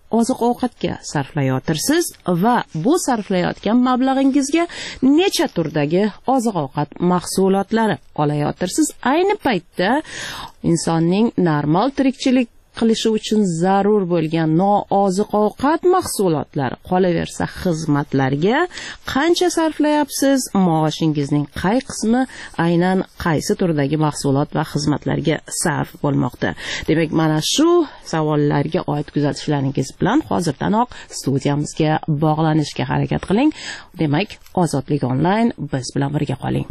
[SPEAKER 12] oziq-ovqatga sarflayotirsiz va bu sarflayotgan mablag'ingizga necha turdagi oziq-ovqat mahsulotlari olayotirsiz? Ayni paytda insonning normal tirikchilik qilishi uchun zarur bo'lgan nooziq-ovqat mahsulotlari, qolaversa xizmatlarga qancha sarflayapsiz? Maoshingizning qay qismi aynan qaysi turdagi mahsulot va xizmatlarga sarf bo'lmoqda? Demak, mana shu savollarga oid kuzatishlaringiz bilan hozirdanoq studiyamizga bog'lanishga harakat qiling. Demak, Ozodlik onlayn, biz bilan birga qoling.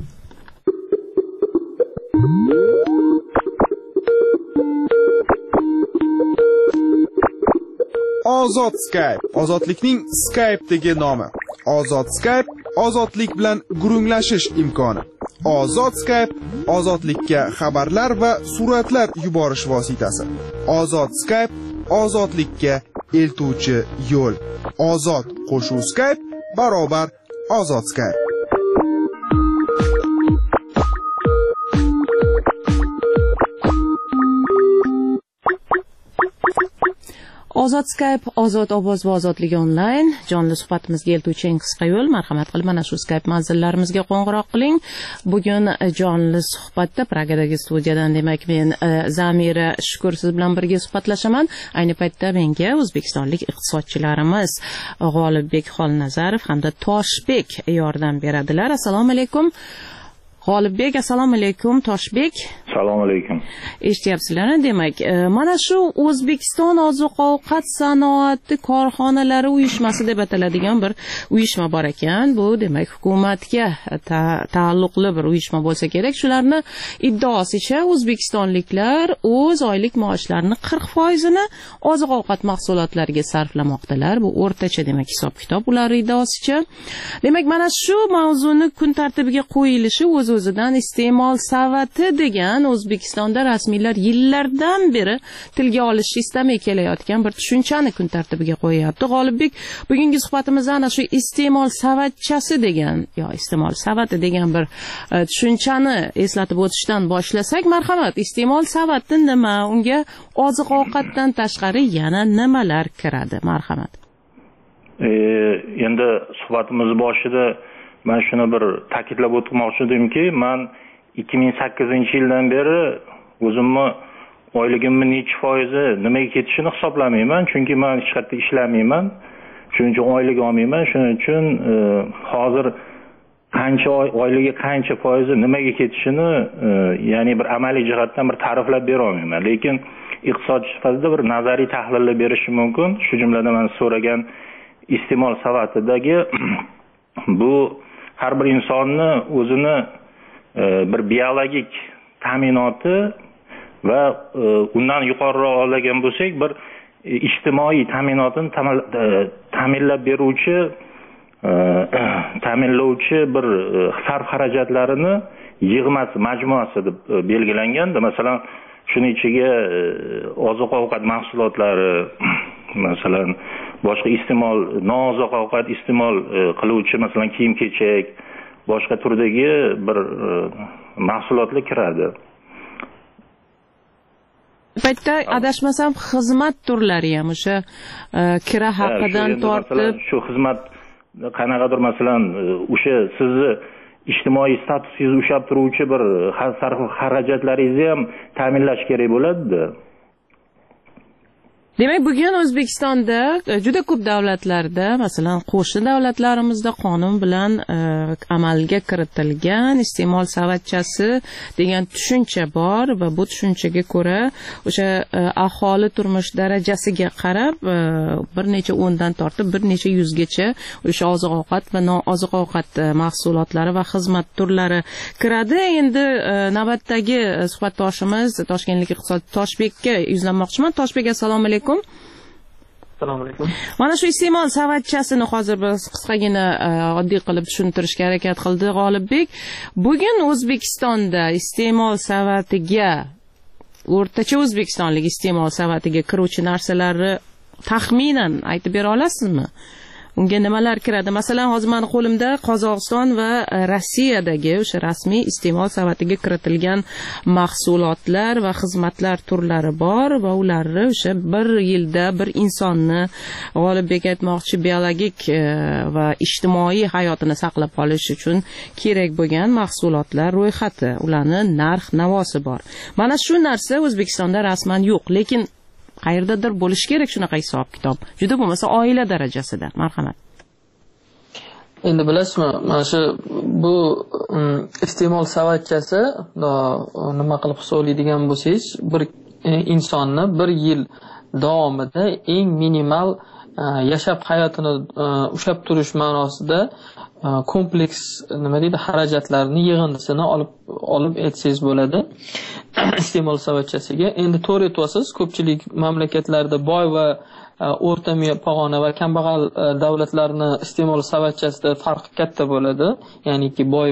[SPEAKER 14] Ozod Skype, ozodlikning Skype'dagi nomi. Ozod Skype, ozodlik bilan gurunglashish imkoni. Ozod Skype, ozodlikka xabarlar va suratlar yuborish vositasi. Ozod Skype, ozodlikka eltuvchi yo'l. Ozod qo'shuv Skype barobar Ozod Skype.
[SPEAKER 12] Ozod Skype, ozod ovoz va ozodlik onlayn jonli suhbatimizga eltuvchi eng qisqa yo'l. Marhamat qilib mana shu Skype manzillarimizga qo'ng'iroq qiling. Bugun jonli suhbatda Pragadagi studiyadan, demak, men Zamira Shukur siz bilan birga suhbatlashaman. Ayni paytda menga o'zbekistonlik iqtisodchilarimiz G'olibbek Xolnazarov hamda Toshbek yordam beradilar. Assalomu alaykum. G'olibbek, assalomu alaykum. Toshbek,
[SPEAKER 10] assalomu alaykum.
[SPEAKER 12] Eshityapsizlar? Demak, mana shu O'zbekiston oziq-ovqat sanoati korxonalari uyushmasi deb ataladigan bir uyushma bor ekan. Bu demak hukumatga taalluqli bir uyushma bo'lsa kerak. Shularni iddaosicha o'zbekistonliklar o'z oylik maoshlarining qirq foizini oziq-ovqat mahsulotlariga sarflamoqdalar. Bu o'rtacha demak hisob-kitob ular iddaosicha. Demak, mana shu mavzuni kun tartibiga qo'yilishi o'z o'zidan iste'mol savati degan O'zbekistonda rasmiylar yillardan beri tilga olishni istamay kelayotgan bir tushunchani kun tartibiga qo'yapti. G'olibbek, bugungi suhbatimizda ana shu iste'mol savatchasi degan yo iste'mol savati degan bir tushunchani eslatib o'tishdan boshlasak, marhamat. Iste'mol savati nima? Unga oziq-ovqatdan tashqari yana nimalar kiradi? Marhamat.
[SPEAKER 10] E, endi suhbatimiz boshida men shuni bir ta'kidlab o'tmoqchi edimki, men ikki ming sakkizinchi yildan beri o'zimni oyligimni necha foizi nimaga ketishini hisoblamayman, chunki men hech qayerda ishlamayman. Shuning uchun oylik olmayman. Shuning uchun e, hozir qancha oyligi qancha foizi nimaga ketishini e, ya'ni bir amaliy jihatdan bir ta'riflab bera olmayman. Lekin iqtisodchi sifatida bir nazariy tahlillar berishim mumkin. Shu jumladan men so'ragan iste'mol savatidagi bu har bir insonni o'zini e, bir biologik ta'minoti va e, undan yuqoriroq olgan bo'lsak, bir e, ijtimoiy ta'minotini ta'minlab beruvchi e, ta'minlovchi bir e, sarf xarajatlarini yig'masi, majmuasi deb e, belgilanganda, masalan, shuning ichiga e, oziq-ovqat mahsulotlari, masalan, boshqa iste'mol, nooziq-ovqat iste'mol e, qiluvchi, masalan, kiyim-kechak, boshqa turdagi bir e, mahsulotlar kiradi.
[SPEAKER 12] Paytda adashmasam xizmat turlari ham o'sha e, kira haqidan tortib,
[SPEAKER 10] shu xizmat qanaqadir, masalan, o'sha sizni ijtimoiy statusingizni ushlab turuvchi bir sarf xarajatlaringizni ham ta'minlash kerak bo'ladi.
[SPEAKER 12] Demak, bugun O'zbekistonda juda ko'p davlatlarda, masalan, qo'shni davlatlarimizda qonun bilan e, amalga kiritilgan iste'mol savatchasi degan tushuncha bor va bu tushunchaga ko'ra o'sha e, aholi turmush darajasiga qarab e, bir necha o'ndan tortib bir necha yuzgacha o'sha oziq-ovqat va nooziq-ovqat e, mahsulotlari va xizmat turlari kiradi. Endi e, navbatdagi suhbatdoshimiz Toshkentlik iqtisodchi Toshbekka yuzlanmoqchiman. Toshbek, assalomu alaykum.
[SPEAKER 15] Assalomu alaykum.
[SPEAKER 12] Mana shu iste'mol savatchasini hozir biz qisqagina oddiy qilib tushuntirishga harakat qildi G'olibbek. Bugun O'zbekistonda iste'mol savatiga, o'rtacha o'zbekistonlik iste'mol savatiga kiruvchi narsalarni taxminan aytib bera olasizmi? unga nimalar kiradi? Masalan, hozir meni qo'limda Qozog'iston va Rossiyadagi o'sha rasmiy iste'mol savatiga kiritilgan mahsulotlar va xizmatlar turlari bor va ularni o'sha bir yilda bir insonni G'olibbek aytmoqchi biologik va ijtimoiy hayotini saqlab qolish uchun kerak bo'lgan mahsulotlar ro'yxati, ularni narx navosi bor. Mana shu narsa O'zbekistonda rasman yo'q, lekin qayerdadir bo'lish kerak shunaqa hisob kitob. Juda bo'lmasa oila darajasida. Marhamat.
[SPEAKER 15] Endi bilasizmi, mana shu bu iste'mol savatchasi nima qilib hisoblaydigan bo'lsangiz, bir insonni bir yil davomida eng minimal yashab hayotini ushlab turish ma'nosida kompleks nima deydi xarajatlarni yig'indisini olib olib aytsangiz bo'ladi iste'mol savatchasiga. Endi to'g'ri aytyapsiz, ko'pchilik mamlakatlarda boy va o'rta pog'ona va kambag'al davlatlarni iste'mol savatchasida farq katta bo'ladi. Ya'niki boy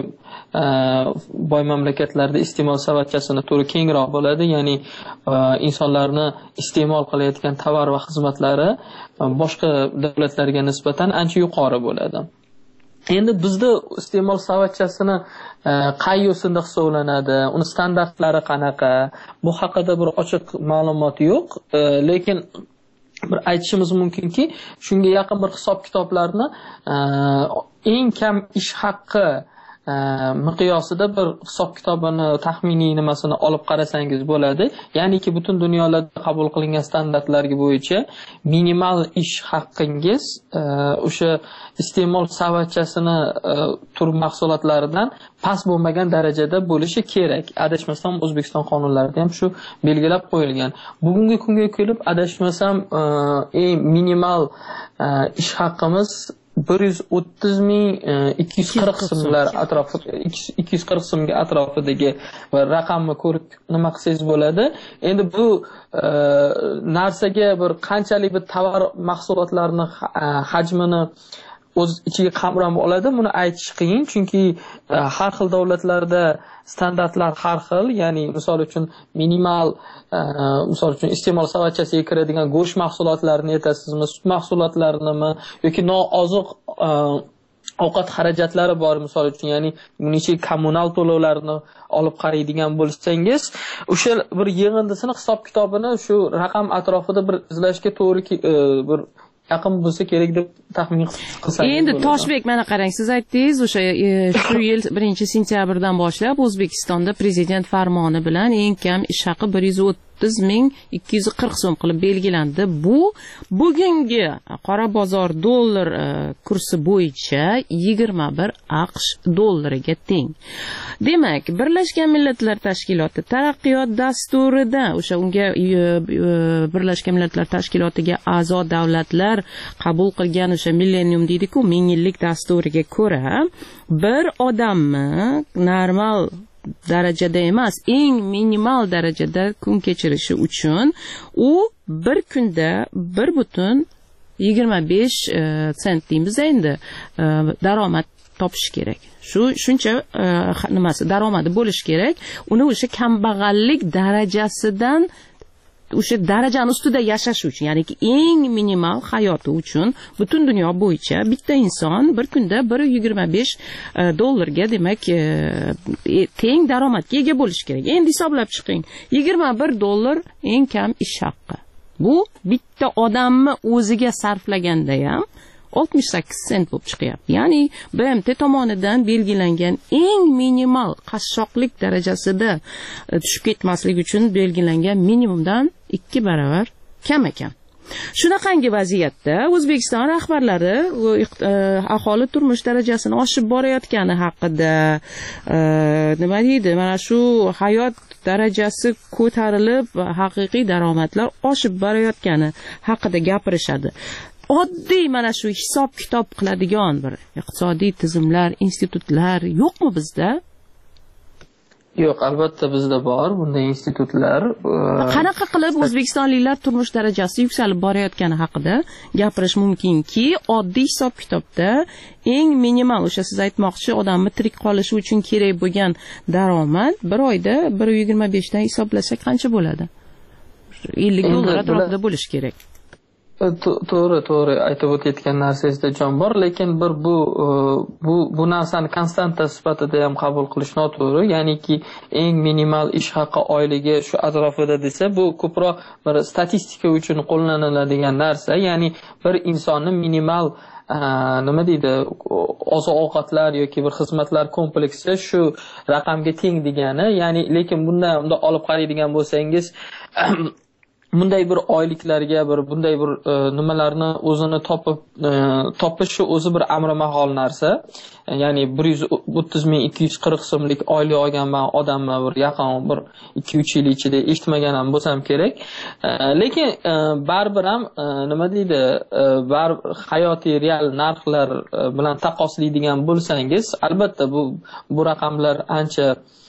[SPEAKER 15] boy mamlakatlarda iste'mol savatchasini to'g'ri kengroq bo'ladi. Ya'ni insonlarni iste'mol qilayotgan tovar va xizmatlari boshqa davlatlarga nisbatan ancha yuqori bo'ladi. Endi bizda iste'mol savatchasini qay yo'sinda hisoblanadi, uni standartlari qanaqa, bu haqida bir ochiq ma'lumot yo'q, lekin bir aytishimiz mumkinki, shunga yaqin bir hisob-kitoblarni eng kam ish haqqi miqyosida bir hisob-kitobini taxminiy nimasini olib qarasangiz bo'ladi. Ya'niki butun dunyoda qabul qilingan standartlarga bo'yicha minimal ish haqqingiz o'sha iste'mol savatchasini tur mahsulotlaridan past bo'lmagan darajada bo'lishi kerak. Adashmasam O'zbekiston qonunlarida ham shu belgilab qo'yilgan. Bugungi kunga kelib adashmasam eng minimal ish haqqimiz bir yuz o'ttiz ming ikki yuz qirq so'mlar atrofida, ikki yuz qirq so'mga atrofidagi raqamni ko'rib nima qilsangiz bo'ladi. Endi bu narsaga bir qanchalik bir tovar mahsulotlarni hajmini o'z ichiga qamrab oladi, buni aytish qiyin, chunki har xil davlatlarda standartlar har xil. Ya'ni misol uchun minimal misol uchun iste'mol savatchasiga kiradigan go'sht mahsulotlarini aytasizmi, sut mahsulotlarinimi yoki nooziq ovqat xarajatlari bor misol uchun, ya'ni buning ichiga kommunal to'lovlarni olib qaraydigan bo'lsangiz, o'sha bir yig'indisini hisob-kitobini shu raqam atrofida bir izlashga to'g'ri bir yaqin bo'lsa kerak deb taxmin qilsangiz.
[SPEAKER 12] Endi Toshbek, mana qarang, siz aytdingiz, o'sha shu yil birinchi sentyabrdan boshlab O'zbekistonda prezident farmoni bilan eng kam ish haqi bir yuz o'ttiz ming ikki yuz qirq so'm qilib belgilandi. Bu bugungi qora bozor dollar kursi bo'yicha yigirma bir AQSh dollariga teng. Demak, Birlashgan Millatlar Tashkiloti taraqqiyot dasturida o'sha unga Birlashgan Millatlar Tashkilotiga a'zo davlatlar qabul qilgan o'sha millenium deydi-ku, ming yillik dasturiga ko'ra, bir odamni normal darajada emas, eng minimal darajada kun kechirishi uchun u bir kunda bir butun yigirma besh sent deymiz endi daromad topish kerak. Shu shuncha nimasi daromadi bo'lish kerak. Uni o'sha kambag'allik darajasidan o'sha darajani ustida yashash uchun, ya'ni eng minimal hayoti uchun butun dunyo bo'yicha bitta inson bir kunda bir yigirma besh dollarga, demak, teng daromadga ega bo'lish kerak. Endi hisoblab chiqing. yigirma bir dollar eng kam ish haqqi. Bu bitta odamni o'ziga sarflaganda ham oltmish sakkiz sent bo'lib chiqyapti. Ya'ni B M T tomonidan belgilangan eng minimal qashshoqlik darajasida tushib ketmaslik uchun belgilangan minimumdan ikki baravar kam ekan. Shunaqangi vaziyatda O'zbekiston rahbarlari aholi turmush darajasini oshib borayotgani haqida, nima deydi, mana shu hayot darajasi ko'tarilib haqiqiy daromadlar oshib borayotgani haqida gapirishadi. Oddiy mana shu hisob-kitob qiladigan bir iqtisodiy tizimlar, institutlar yo'qmi bizda?
[SPEAKER 15] Yo'q, albatta bizda bor bunday institutlar.
[SPEAKER 12] Qanaqa qilib o'zbekistonliklar turmush darajasi yuksalib borayotgani haqida gapirish mumkinki, oddiy hisob-kitobda eng minimal, o'sha siz aytmoqchi, odamni tirik qolishi uchun kerak bo'lgan daromad bir oyda bir yuz yigirma besh dan hisoblasak qancha bo'ladi? ellik dollar atrofida bo'lishi kerak.
[SPEAKER 15] to'g'ri to'g'ri aytib o'tayotgan narsangizda jon bor, lekin bir bu bu bu narsani konstanta sifatida ham qabul qilish noto'g'ri. Ya'niki eng minimal ish haqi oyligi shu atrofida desa, bu ko'proq bir statistika uchun qo'llaniladigan narsa. Ya'ni bir insonni minimal nima deydi, oziq-ovqatlar yoki bir xizmatlar kompleksi shu raqamga teng degani. Ya'ni lekin bundan unda olib qaraydigan bo'lsangiz bunday bir oyliklarga bir bunday bir e, nimalarni o'zini topib e, topishi o'zi bir amri mahol narsa. Ya'ni bir yuz o'ttiz ming ikki yuz qirq so'mlik oylik olgan man odamni bir yaqin bir ikki uch yil ichida eshitmagan ham bo'lsam kerak. E, lekin e, baribir ham e, nima deydi, e, bar hayotiy real narxlar e, bilan taqqoslaydigan bo'lsangiz, albatta bu bu raqamlar ancha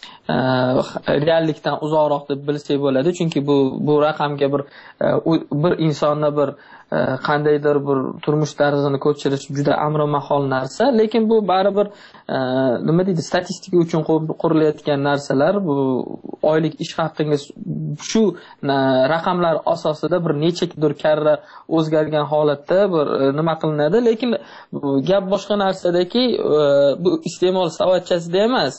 [SPEAKER 15] reallikdan uzoqroq deb bilsak bo'ladi, chunki bu bu raqamga bir bir insonni bir qandaydir bir turmush tarzini ko'chirish juda amri mahol narsa, lekin bu baribir nima deydi, statistika uchun qurilayotgan narsalar. Bu oylik ish haqingiz shu raqamlar asosida bir nechadir karra o'zgargan holatda bir nima qilinadi, lekin gap boshqa narsadaki, bu iste'mol savatchasida emas.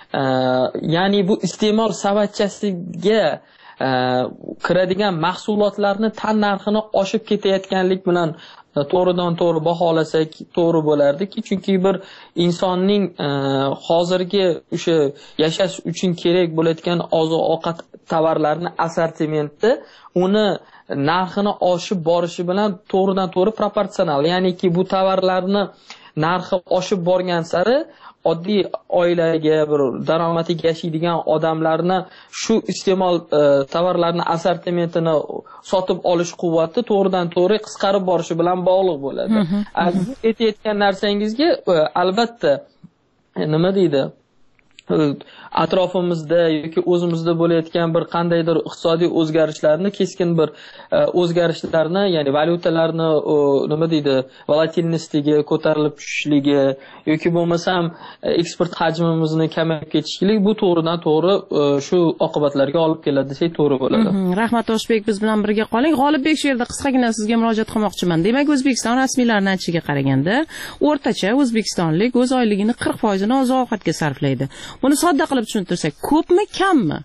[SPEAKER 15] Ya'ni bu iste'mol savatchasiga kiradigan mahsulotlarni tan narxini oshib ketayotganlik bilan to'g'ridan to'g'ri baholasak to'g'ri bo'lardiki, chunki bir insonning hozirgi o'sha yashash uchun kerak bo'layotgan oziq-ovqat tovarlarini assortimenti uni narxini oshib borishi bilan to'g'ridan to'g'ri proporsional. Ya'niki bu tovarlarni narxi oshib borgan sari oddiy oilaga bir daromadiga yashaydigan odamlarni shu iste'mol e, tovarlarni assortimentini sotib olish quvvati to'g'ridan to'g'ri qisqarib borishi bilan bog'liq bo'ladi. Siz aytayotgan narsangizga e, albatta nima deydi, atrofimizda yoki o'zimizda bo'layotgan bir qandaydir iqtisodiy o'zgarishlarni, keskin bir o'zgarishlarni, ya'ni valyutalarni nima deydi, volatilnostligi, ko'tarilib tushishligi yoki bo'lmasam eksport hajmimizni kamayib ketishligi, bu to'g'ridan to'g'ri shu oqibatlarga olib keladi desak to'g'ri bo'ladi.
[SPEAKER 12] Rahmat Toshbek, biz bilan birga qoling. G'olibbek, shu yerda qisqagina sizga murojaat qilmoqchiman. Demak, O'zbekiston rasmiylarining aytishiga qaraganda, o'rtacha o'zbekistonlik o'z oyligini qirq foiz ni oziq-ovqatga sarflaydi. Buni sodda qilib tushuntirsak, ko'pmi, kammi?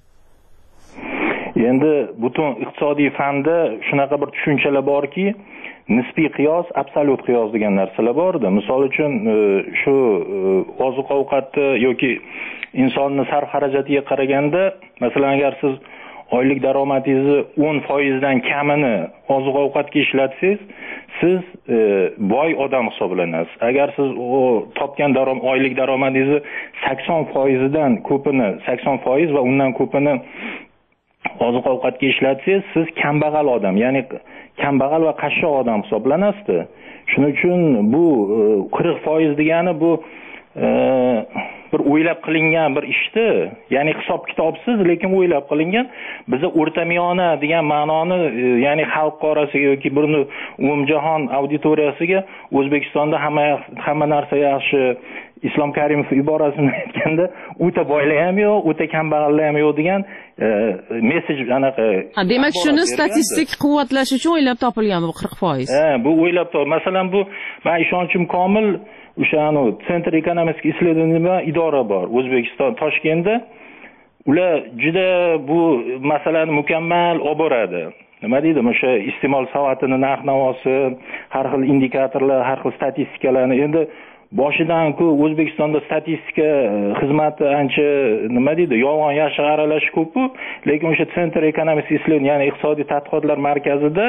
[SPEAKER 16] Endi butun iqtisodiy fanda shunaqa bir tushunchalar borki, nisbiy qiyos, absolyut qiyos degan narsalar bordi. Misol uchun shu oziq-ovqatni yoki insonni sarf xarajatiga qaraganda, masalan, agar siz oylik daromadingizni o'n foiz dan kamini oziq-ovqatga ishlatsangiz, siz e, boy odam hisoblanasiz. Agar siz o topgan darom oylik daromadingizni sakson foiz dan ko'pini, sakson foiz va undan ko'pini oziq-ovqatga ishlatsangiz, siz kambag'al odam, ya'ni kambag'al va qashshoq odam hisoblanasiz. Shuning uchun bu e, qirq foiz degani bu e, bir o'ylab qilingan bir ishdi, ya'ni hisob kitobsiz, lekin o'ylab qilingan. Biza o'rtamiyona degan ma'noni, ya'ni xalq orasiga yoki buni umumjahon auditoriyasiga O'zbekistonda hamma hamma narsa yaxshi, Islom Karimov iborasini aytganda, o'ta boylar ham yo'q, o'ta kambag'allar ham yo'q degan e, mesej anaqa.
[SPEAKER 12] Demak, shuni statistik quvvatlash uchun o'ylab topilgan bu qirq foiz.
[SPEAKER 16] Ha, bu o'ylab topilgan. Masalan, bu men ishonchim komil o'sha anu Center Economic Исследований idora bor O'zbekiston Toshkentda. Ular juda bu masalani mukammal olib boradi. Nima deydi, o'sha iste'mol savatini, narx-navosi, har xil indikatorlar, har xil statistikalarni. Endi boshidan-ku O'zbekistonda statistika xizmati ancha nima deydi, yolg'on yashiq aralash ko'p-ku, lekin o'sha Center Economic Исследований, ya'ni iqtisodiy tadqiqotlar markazida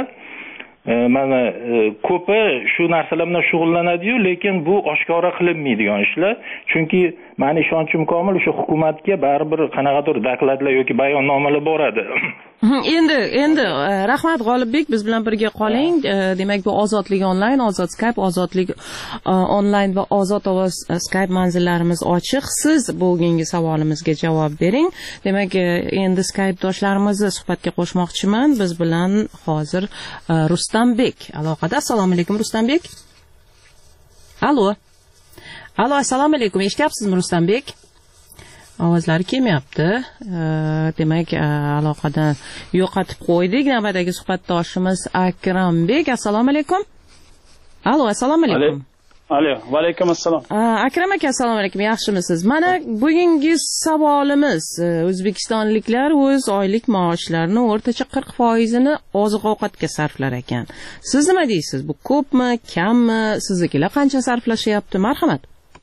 [SPEAKER 16] mana ko'pi shu narsalar bilan shug'ullanadi-yu, lekin bu oshkora qilinmaydigan ishlar. Chunki meni ishonchim komil, o'sha hukumatga baribir qanaqadir dokladlar yoki bayonnomalar boradi.
[SPEAKER 12] Endi, endi rahmat G'olibbek, biz bilan birga qoling. Demak, bu Ozodlik onlayn, Ozod Skype, Ozodlik onlayn va Ozod ovoz Skype manzillarimiz ochiq. Siz bugungi savolimizga javob bering. Demak, endi Skype doshlarimizni suhbatga qo'shmoqchiman. Biz bilan hozir Rustambek aloqada. Assalomu alaykum Rustambek. Allo. Allo, assalomu alaykum. Eshityapsizmi Rustambek? ovozlari kelmayapti. Demak, aloqadan yo'qotib qo'ydik. Navbatdagi suhbatdoshimiz Akrambek. Assalomu alaykum. Alo, assalomu alaykum.
[SPEAKER 17] Alo, va alaykum assalom.
[SPEAKER 12] Akram aka, assalomu alaykum. Yaxshimisiz? Mana bugungi savolimiz, o'zbekistonliklar o'z oylik maoshlarini o'rtacha qirq foizini oziq-ovqatga sarflar ekan. Siz nima deysiz? Bu ko'pmi, kammi? Siznikilar qancha sarflashyapti? Marhamat.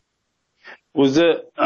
[SPEAKER 17] O'zi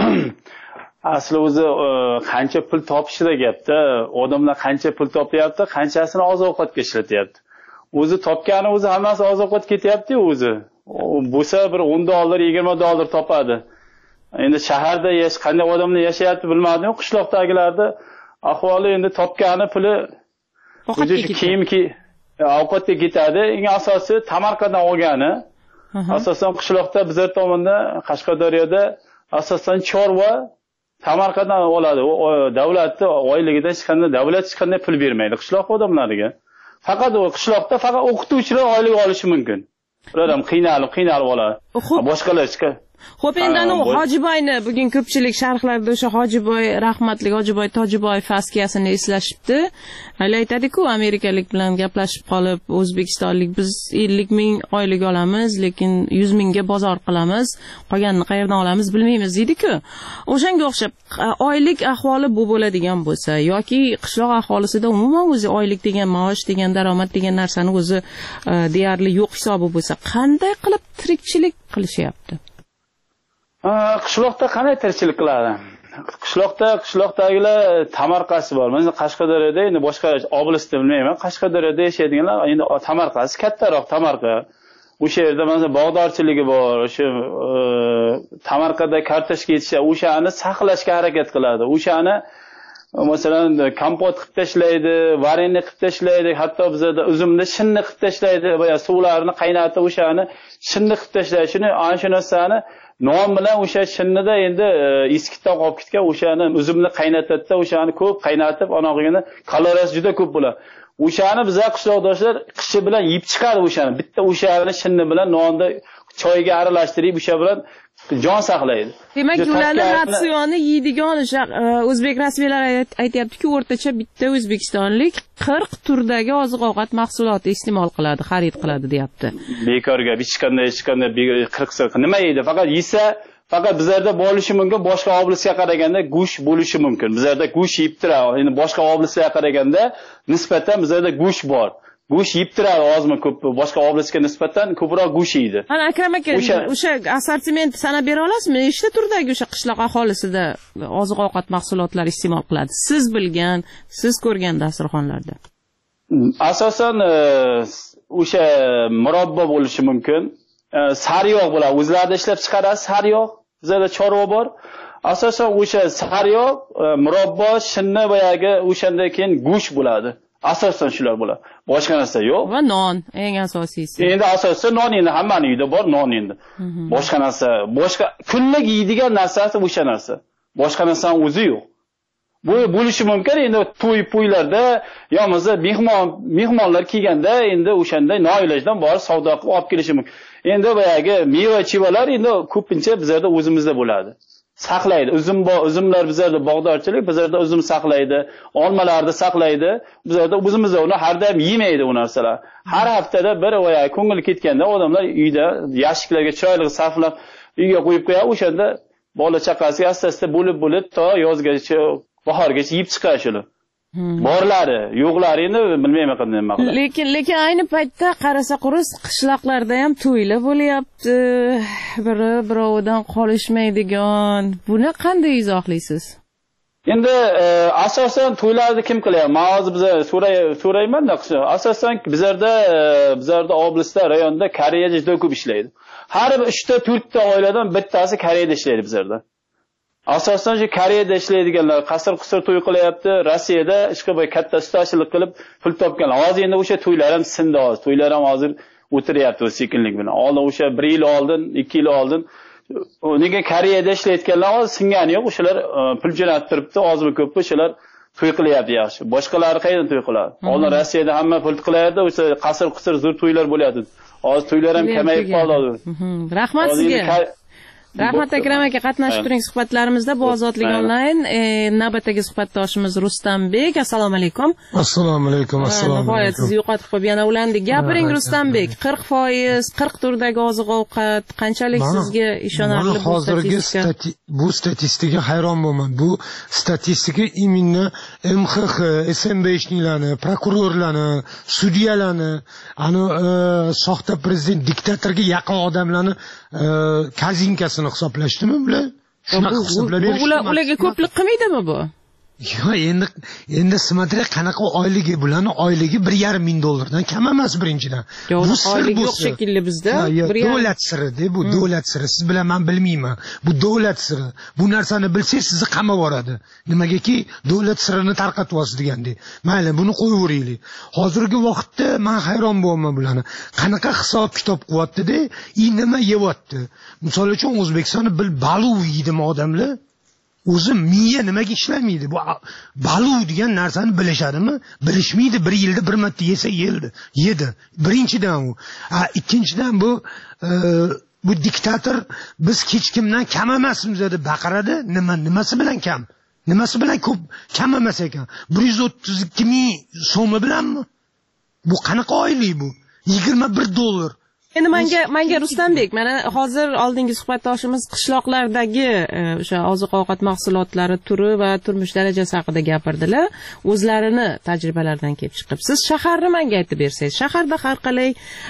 [SPEAKER 17] asli o'zi qancha pul topishida gapda, odamlar qancha pul topyapti, qanchasini oziq-ovqatga ishlatyapti. O'zi topgani o'zi hammasi oziq-ovqat ketyapti o'zi. Bo'lsa bir o'n dollar, yigirma dollar topadi. Endi shaharda yash qanday odamlar yashayapti bilmadim, qishloqdagilarda ahvoli endi topgani puli o'zi kiyim-ki ovqatga ketadi. Eng asosiy Samarqanddan olgani. Asosan qishloqda bizlar tomonda Qashqadaryoda asosan chorva Samarqanddan oladi. Davlatning oyligidan hech qanday davlat hech qanday pul bermaydi qishloq odamlariga. Faqat o qishloqda faqat o'qituvchilar oylik olishi mumkin. Ular ham qiynalib, qiynalib oladi. Boshqalar chiqar.
[SPEAKER 12] Xo'p, endi ana Hojiboyni bugun ko'pchilik sharhlarda o'sha Hojiboy, rahmatli Hojiboy Tojiboy faskiyasini eslashibdi. Hali aytadi-ku, amerikalik bilan gaplashib qolib, o'zbekistonlik biz ellik ming oylik olamiz, lekin yuz mingga bozor qilamiz, qolganini qayerdan olamiz bilmaymiz deydi-ku. O'shanga o'xshab oylik ahvoli bu bo'ladigan bo'lsa yoki qishloq aholisida umuman o'zi oylik degan maosh degan daromad degan narsani o'zi deyarli yo'q hisobi bo'lsa, qanday qilib tirikchilik qilishyapti?
[SPEAKER 17] Qishloqda qanday tirikchilik qiladi? Qishloqda qishloqdagilar tamarqasi bor. Mana Qashqadaryoda endi boshqa oblastda bilmayman. Qashqadaryoda yashaydiganlar endi tamarqasi kattaroq tamarqa. O'sha yerda mana bog'dorchiligi bor. O'sha tamarqada kartoshka yetishadi. O'shani saqlashga harakat qiladi. O'shani masalan kompot qilib tashlaydi, varenniy qilib tashlaydi, hatto bizda uzumni shinni qilib tashlaydi, boya suvlarini qaynatib o'shani shinni qilib tashlaydi. Shuni ana shu narsani non bilan o'sha shinnida endi eskidan qolib ketgan o'shani uzumni qaynatadi-da, o'shani ko'p qaynatib, anog'ini kaloriyasi juda ko'p bo'ladi. O'shani bizlar qishloqdoshlar qishi bilan yeb chiqadi o'shani. Bitta o'shani shinni bilan nonni choyga aralashtirib o'sha bilan jon saqlaydi.
[SPEAKER 12] Demak, ularning ratsioni yeydigan o'sha o'zbek rasmiylari aytayapti-ku, o'rtacha bitta o'zbekistonlik qirq turdagi oziq-ovqat mahsuloti iste'mol qiladi, xarid qiladi, deyapti.
[SPEAKER 17] Bekorga hech qanday hech qanday qirq nima yeydi? Faqat yesa, faqat bizlarda bo'lishi mumkin, boshqa oblastga qaraganda go'sht bo'lishi mumkin. Bizlarda go'sht yeb turadi. Endi boshqa oblastlarga qaraganda nisbatan bizlarda go'sht bor. Go'sht yeb turadi ozmi ko'p, boshqa oblastga nisbatan ko'proq go'sht yeydi.
[SPEAKER 12] Ana Akram aka, o'sha assortiment sanab bera olasizmi? Nechta turdagi o'sha qishloq aholisida oziq-ovqat mahsulotlari iste'mol qiladi? Siz bilgan, siz ko'rgan dasturxonlarda.
[SPEAKER 17] Asosan o'sha murabbo bo'lishi mumkin. Sariyog' bo'ladi. O'zlarida ishlab chiqaradi sariyog'. Bizda chorva bor. Asosan o'sha sariyog', murabbo, shinni boyagi o'shandan keyin go'sht bo'ladi. Asosan shular bo'ladi. Boshqa narsa yo'q.
[SPEAKER 12] Va non, eng asosiysi.
[SPEAKER 17] Endi asosiysi non, endi hammaning uyida bor non endi. Boshqa narsa, boshqa kunlik yeydigan narsasi o'sha narsa. Boshqa narsaning o'zi yo'q. Bu bo'lishi mumkin endi to'y-po'ylarda yo'mizda mehmon, mehmonlar kelganda endi o'shanda noilojdan bor savdo qilib olib kelishi mumkin. Endi boyagi meva-chevalar endi ko'pincha bizlarda o'zimizda bo'ladi. Saqlaydi. Uzum bor, uzumlar bizlarda bog'dorchilik, bizlarda uzum saqlaydi, olmalarni saqlaydi. Bizlarda o'zimizda uni har doim yemaydi u narsalar. Har haftada bir voya ko'ngil ketganda odamlar uyda yashiklarga chiroyli sarflab uyga qo'yib qo'yadi. O'shanda bola chaqasiga asta-asta bo'lib-bo'lib to yozgacha, bahorgacha yeb chiqadi shular. Borlari, yo'qlari endi bilmayman qanday nima qiladi.
[SPEAKER 12] Lekin lekin ayni paytda qarasa qurus qishloqlarda ham to'ylar bo'lyapti. Biri birovidan qolishmaydigan. Buni qanday izohlaysiz?
[SPEAKER 17] Endi asosan to'ylarni kim qilyapti? Men hozir biz so'ray so'rayman-da, asosan bizlarda bizlarda oblastda, rayonda Koreyaga juda ko'p ishlaydi. Har bir uchta to'rtta oiladan bittasi Koreyada ishlaydi bizlarda. Asosan shu Koreyada ishlaydiganlar qasr-qusr to'y qilyapti, Rossiyada ishqibay katta ustachilik qilib pul topganlar. Hozir endi o'sha to'ylar ham sindi hozir. To'ylar ham hozir o'tiryapti sekinlik bilan. Oldin o'sha bir yil oldin, ikki yil oldin nega Koreyada ishlayotganlar hozir singani yo'q, o'shalar pul jo'natib turibdi, ozmi ko'pmi o'shalar to'y qilyapti yaxshi. Boshqalari qayerdan to'y qiladi? Oldin Rossiyada hamma pul qilardi, o'sha qasr-qusr zo'r to'ylar bo'lyapti. Hozir to'ylar ham kamayib qoldi.
[SPEAKER 12] Rahmat sizga. Rahmat Akram aka, qatnashib turing suhbatlarimizda. Bu Ozodlik onlayn. Navbatdagi suhbatdoshimiz Rustambek. Assalomu alaykum.
[SPEAKER 18] Assalomu alaykum. Assalomu alaykum.
[SPEAKER 12] Nihoyat sizni yo'qotib qo'yib yana ulandik. Gapiring Rustambek. qirq foiz, qirq turdagi oziq-ovqat qanchalik sizga ishonarli bu statistika?
[SPEAKER 18] Bu statistikaga hayron bo'lman. Bu statistika именно M X X, S M beshliklarni, prokurorlarni, sudyalarni, ana soxta prezident diktatorga yaqin odamlarni kazinkasini hisoblashdimi bular? Shunaqa hisoblab berishdi.
[SPEAKER 12] Ular ularga ko'plik qilmaydimi bu?
[SPEAKER 18] Yo, endi endi смотря qanaqa oyligi, bularni oyligi bir yarim ming dollardan kam emas birinchidan.
[SPEAKER 12] Bu oyligi yo'q shekilli bizda.
[SPEAKER 18] Davlat siri-da, bu davlat siri. Siz bilan men bilmayman. Bu davlat siri. Bu narsani bilsangiz sizni qamab yuboradi. Nimagaki davlat sirini tarqatyapsiz degandek. Mayli, buni qo'yaveraylik. Hozirgi vaqtda men hayron bo'laman bularni. Qanaqa hisob kitob qilyapti-da, i nima yeyapti. Misol uchun O'zbekistonda bil balu yeydimi odamlar? O'zi miya nimaga ishlamaydi? Bu balu degan narsani bilishadimi? Bilishmaydi. Bir yilda bir marta yesa yeldi. Yedi. Birinchidan u. Ha, ikkinchidan bu bu diktator biz hech kimdan kam emasmiz deb baqiradi. Nima nimasi bilan kam? Nimasi bilan ko'p kam emas ekan? bir yuz o'ttiz ikki ming so'mi bilanmi? Bu qanaqa oylik bu? yigirma bir dollar.
[SPEAKER 12] Endi menga menga Rustambek, mana hozir oldingi suhbatdoshimiz qishloqlardagi o'sha oziq-ovqat mahsulotlari turi va turmush darajasi haqida gapirdilar. O'zlarini tajribalaridan kelib chiqib. Siz shaharni menga aytib bersangiz, shaharda har qalay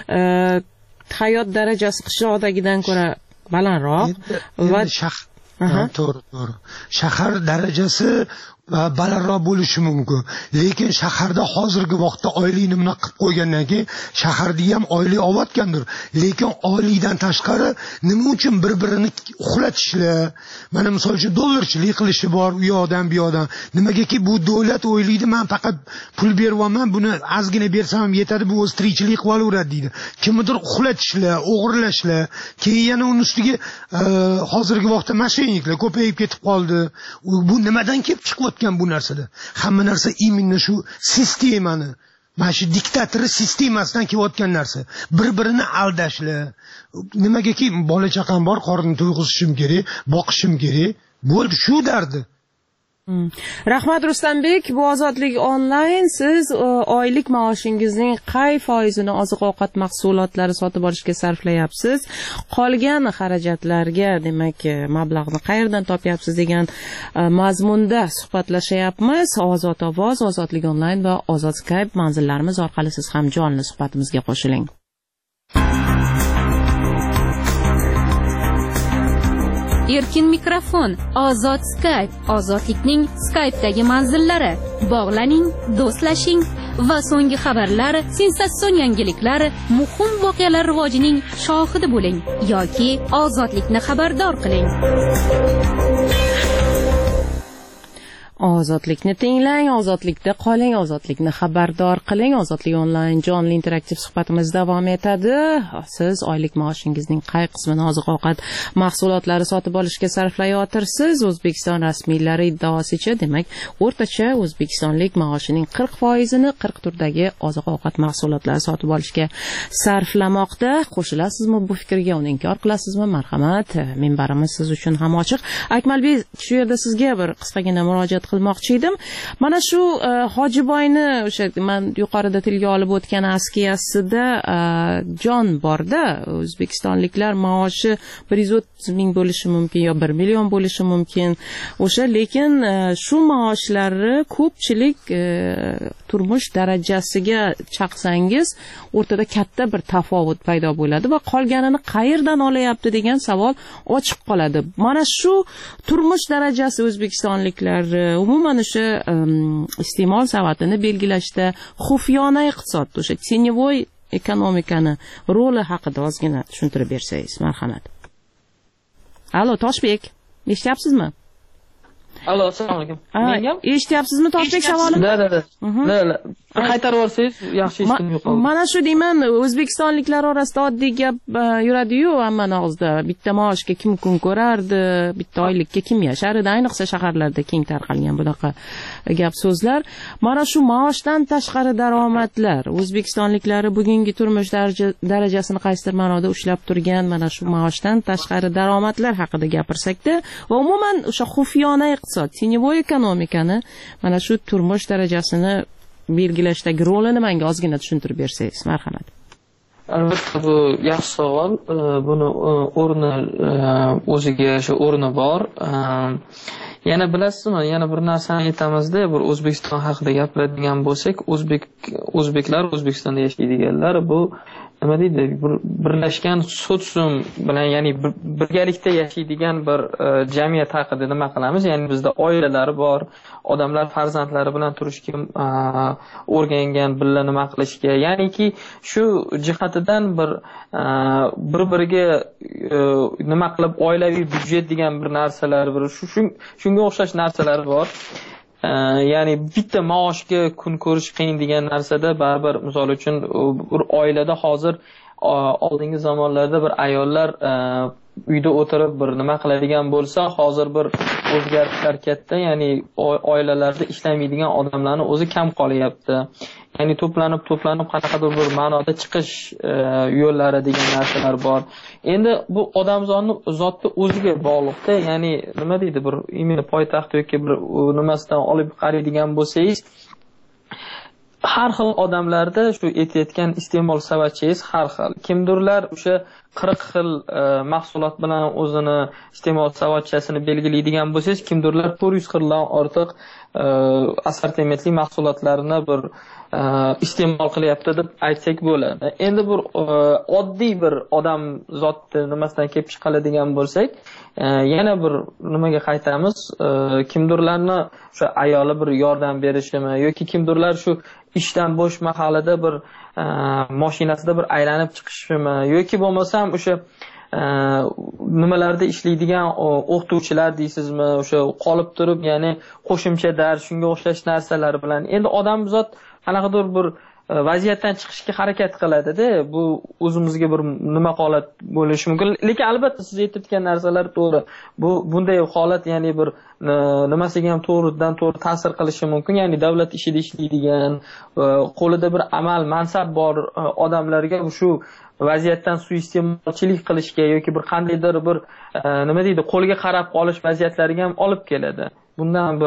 [SPEAKER 12] hayot darajasi qishloqdagidan ko'ra balandroq va
[SPEAKER 18] shahar to'g'ri, to'g'ri. Shahar darajasi balandroq bo'lishi mumkin. Lekin shaharda hozirgi vaqtda oylikni bunaqa qilib qo'ygandan keyin shaharda ham oylik olayotgandir. Lekin oylikdan tashqari nima uchun bir-birini uxlatishlar, mana misol uchun dollarchilik qilishi bor u yoqdan bu yoqdan. Nimagaki bu davlat o'ylaydi, men faqat pul beryapman, buni ozgina bersam ham yetadi, bu o'z tirikchilik qilib olaveradi deydi. Kimnidir uxlatishlar, o'g'irlashlar, keyin yana uning ustiga hozirgi vaqtda mashinniklar ko'payib ketib qoldi. Bu nimadan kelib chiqib bu narsada? Hamma narsa именно shu sistemani, mana shu diktator sistemasidan kelayotgan narsa. Bir-birini aldashlar. Nimagaki bola chaqam bor, qornini to'yg'izishim kerak, boqishim kerak. Bo'ldi, shu dardi.
[SPEAKER 12] Hmm. Rahmat Rustambek, bu Ozodlik onlayn. Siz oylik maoshingizning qay foizini oziq-ovqat mahsulotlari sotib olishga sarflayapsiz? Qolgan xarajatlarga, demak, mablag'ni qayerdan topyapsiz degan mazmunda suhbatlashayapmiz. Ozod ovoz, Ozodlik onlayn va Ozod Skype manzillarimiz orqali siz ham jonli suhbatimizga qo'shiling.
[SPEAKER 6] Erkin mikrofon, Ozod Skype, Ozodlikning Skype'dagi manzillari. Bog'laning, do'stlashing va so'nggi xabarlar, sensatsion yangiliklar, muhim voqealar rivojining shohidi bo'ling yoki Ozodlikni xabardor qiling.
[SPEAKER 12] Ozodlikni tinglang, ozodlikda qoling, ozodlikni xabardor qiling. Ozodlik onlayn jonli interaktiv suhbatimiz davom etadi. Siz oylik maoshingizning qay qismini oziq-ovqat mahsulotlari sotib olishga sarflayotirsiz? O'zbekiston rasmiylari iddaosicha, demak, o'rtacha o'zbekistonlik maoshining qirq foizini qirq turdagi oziq-ovqat mahsulotlari sotib olishga sarflamoqda. Qo'shilasizmi bu fikrga, uni inkor qilasizmi? Marhamat, minbarimiz siz uchun ham ochiq. Akmalbek, shu yerda sizga bir qisqagina murojaat qilmoqchi edim. Mana shu Hojiboyni o'sha men yuqorida tilga olib o'tgan askiyasida jon borda. O'zbekistonliklar maoshi bir yuz o'ttiz ming bo'lishi mumkin yo bir million bo'lishi mumkin. O'sha lekin shu maoshlarni ko'pchilik turmush darajasiga chaqsangiz o'rtada katta bir tafovut paydo bo'ladi va qolganini qayerdan olayapti degan savol ochiq qoladi. Mana shu turmush darajasi o'zbekistonliklar umuman o'sha iste'mol savatini belgilashda xufiyona iqtisod, o'sha tеневой ekonomikani roli haqida ozgina tushuntirib bersangiz, marhamat. Allo, Toshbek, eshityapsizmi?
[SPEAKER 15] Allo, assalomu alaykum.
[SPEAKER 12] Mengam? Eshityapsizmi Toshbek savolini?
[SPEAKER 15] Da, da, da. La, la. Qaytarib olsangiz, yaxshi eshitdim yo'qoldi.
[SPEAKER 12] Mana shu deyman, o'zbekistonliklar orasida oddiy gap yuradi-yu, hammaning og'zida. Bitta maoshga kim kun ko'rardi, bitta oylikka kim yashar edi, ayniqsa shaharlarda keng tarqalgan bunaqa gap so'zlar. Mana shu maoshdan tashqari daromadlar, o'zbekistonliklari bugungi turmush darajasini qaysidir ma'noda ushlab turgan mana shu maoshdan tashqari daromadlar haqida gapirsak-da, va umuman o'sha xufiyona iqtisod, tеневой ekonomikani mana shu turmush darajasini belgilashdagi rolini menga ozgina tushuntirib bersangiz, marhamat.
[SPEAKER 15] Albatta, bu yaxshi savol. Buni o'rni o'ziga shu o'rni bor. Yana bilasizmi, yana bir narsani aytamizda, bir O'zbekiston haqida gapiradigan bo'lsak, o'zbek o'zbeklar, O'zbekistonda yashaydiganlar bu nima deydi, birlashgan sotsium bilan, ya'ni birgalikda yashaydigan bir jamiyat haqida nima qilamiz? Ya'ni bizda oilalar bor, odamlar farzandlari bilan turishga o'rgangan, birga nima qilishga, ya'niki shu jihatidan bir bir-biriga nima qilib oilaviy byudjet degan bir narsalar, bir shu shunga o'xshash narsalar bor. Ya'ni bitta maoshga kun ko'rish qiyin degan narsada baribir misol uchun bir oilada hozir oldingi zamonlarda bir ayollar uyda o'tirib bir nima qiladigan bo'lsa, hozir bir o'zgarishlar katta, ya'ni oilalarda ishlamaydigan odamlarning o'zi kam qolyapti. Ya'ni to'planib to'planib qanaqadir bir ma'noda chiqish yo'llari degan narsalar bor. Endi bu odamzodning zotni o'ziga bog'liqda, ya'ni nima deydi, bir imini poytaxt yoki bir nimasidan olib qaraydigan bo'lsangiz, har xil odamlarda shu aytayotgan iste'mol savatchangiz har xil. Kimdirlar o'sha qirq xil mahsulot bilan o'zini iste'mol savatchasini belgilaydigan bo'lsangiz, kimdirlar to'rt yuz xildan ortiq assortimentli mahsulotlarni bir iste'mol qilyapti deb aytsak bo'ladi. Endi bir oddiy bir odam zotni nimasidan kelib chiqadigan bo'lsak, yana bir nimaga qaytamiz, kimdirlarni o'sha ayoli bir yordam berishimi yoki kimdirlar shu ishdan bo'sh mahalida bir mashinasida bir aylanib chiqishimi yoki bo'lmasam o'sha nimalarda ishlaydigan o'qituvchilar deysizmi, o'sha qolib turib, ya'ni qo'shimcha dars, shunga o'xshash narsalar bilan endi odam zot qanaqadir bir vaziyatdan chiqishga harakat qiladi-da. Bu o'zimizga bir nima holat bo'lishi mumkin. Lekin albatta siz aytayotgan narsalar to'g'ri. Bu bunday holat, ya'ni bir nimasiga ham to'g'ridan to'g'ri ta'sir qilishi mumkin. Ya'ni davlat ishida ishlaydigan, qo'lida bir amal, mansab bor odamlarga shu vaziyatdan suiiste'molchilik qilishga yoki bir qandaydir bir nima deydi, qo'lga qarab qolish vaziyatlariga ham olib keladi. Bundan bir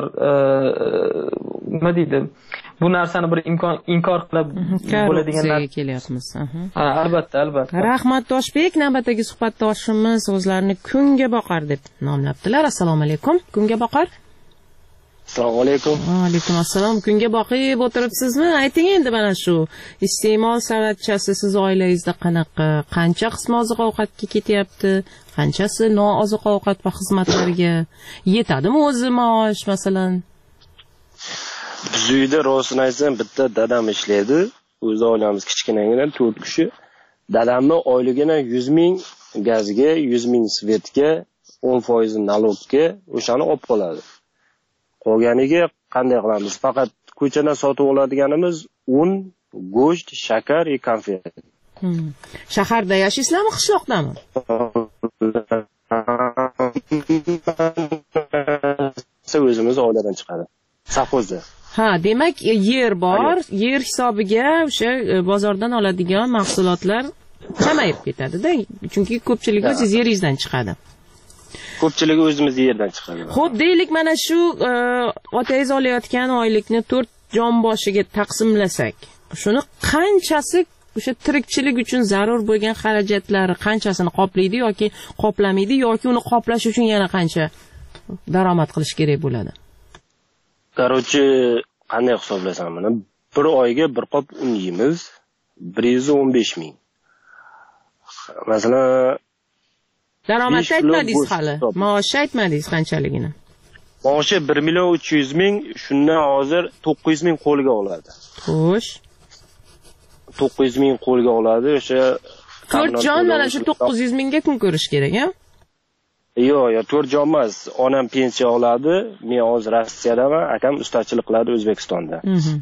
[SPEAKER 15] nima deydi, bu narsani bir imkon inkor qilib bo'ladigan narsa
[SPEAKER 12] kelyapmiz.
[SPEAKER 15] Ha, albatta, albatta.
[SPEAKER 12] Rahmat Toshbek, navbatdagi suhbatdoshimiz o'zlarini kunga boqar deb nomlabdilar. Assalomu alaykum. Kunga boqar.
[SPEAKER 19] Assalomu alaykum.
[SPEAKER 12] Va alaykum assalom. Kunga boqib o'tiribsizmi? Ayting endi mana shu iste'mol savatchasi siz oilangizda qanaqa? Qancha qismi oziq-ovqatga ketyapti? Qanchasi nooziq-ovqat va xizmatlarga? Yetadimi o'zi maosh masalan?
[SPEAKER 19] Biz uyda rostini aytsam, bitta dadam ishlaydi. O'z oilamiz kichkinagina to'rt kishi. Dadamni oyligini yuz ming gazga, yuz ming svetga, o'n foiz nalogga o'shani olib qoladi. Qolganiga qanday qilamiz? Faqat ko'chadan sotib oladiganimiz un, go'sht, shakar va konfet.
[SPEAKER 12] Hmm. Shaharda yashaysizlarmi, qishloqdami?
[SPEAKER 19] O'zimiz oiladan chiqadi. Safozda.
[SPEAKER 12] Ha, demak, yer bor, yer hisobiga o'sha bozordan oladigan mahsulotlar kamayib ketadi-da, chunki ko'pchiligi o'z yeringizdan chiqadi.
[SPEAKER 19] Ko'pchiligi o'zimiz yerdan chiqadi.
[SPEAKER 12] Xo'p, deylik, mana shu otangiz olayotgan oylikni to'rt jon boshiga taqsimlasak, shuni qanchasi o'sha tirikchilik uchun zarur bo'lgan xarajatlari qanchasini qoplaydi yoki qoplamaydi, yoki uni qoplash uchun yana qancha daromad qilish kerak bo'ladi?
[SPEAKER 19] Qarochi, qanday hisoblasam buni? Bir oyga bir qop un yeymiz, bir yuz o'n besh ming. Masalan,
[SPEAKER 12] daromad aytmadingiz hali. Maosh aytmadingiz qanchaligini?
[SPEAKER 19] Maoshi bir million uch yuz ming, shundan hozir to'qqiz yuz ming qo'lga oladi.
[SPEAKER 12] Xo'sh.
[SPEAKER 19] to'qqiz yuz ming qo'lga oladi. O'sha
[SPEAKER 12] to'rt jon mana shu to'qqiz yuz mingga kun ko'rish kerak, ha?
[SPEAKER 19] yo'q yo'q to'rt joy emas, onam pensiya oladi, men hozir Rossiyadaman, akam ustachilik qiladi O'zbekistonda.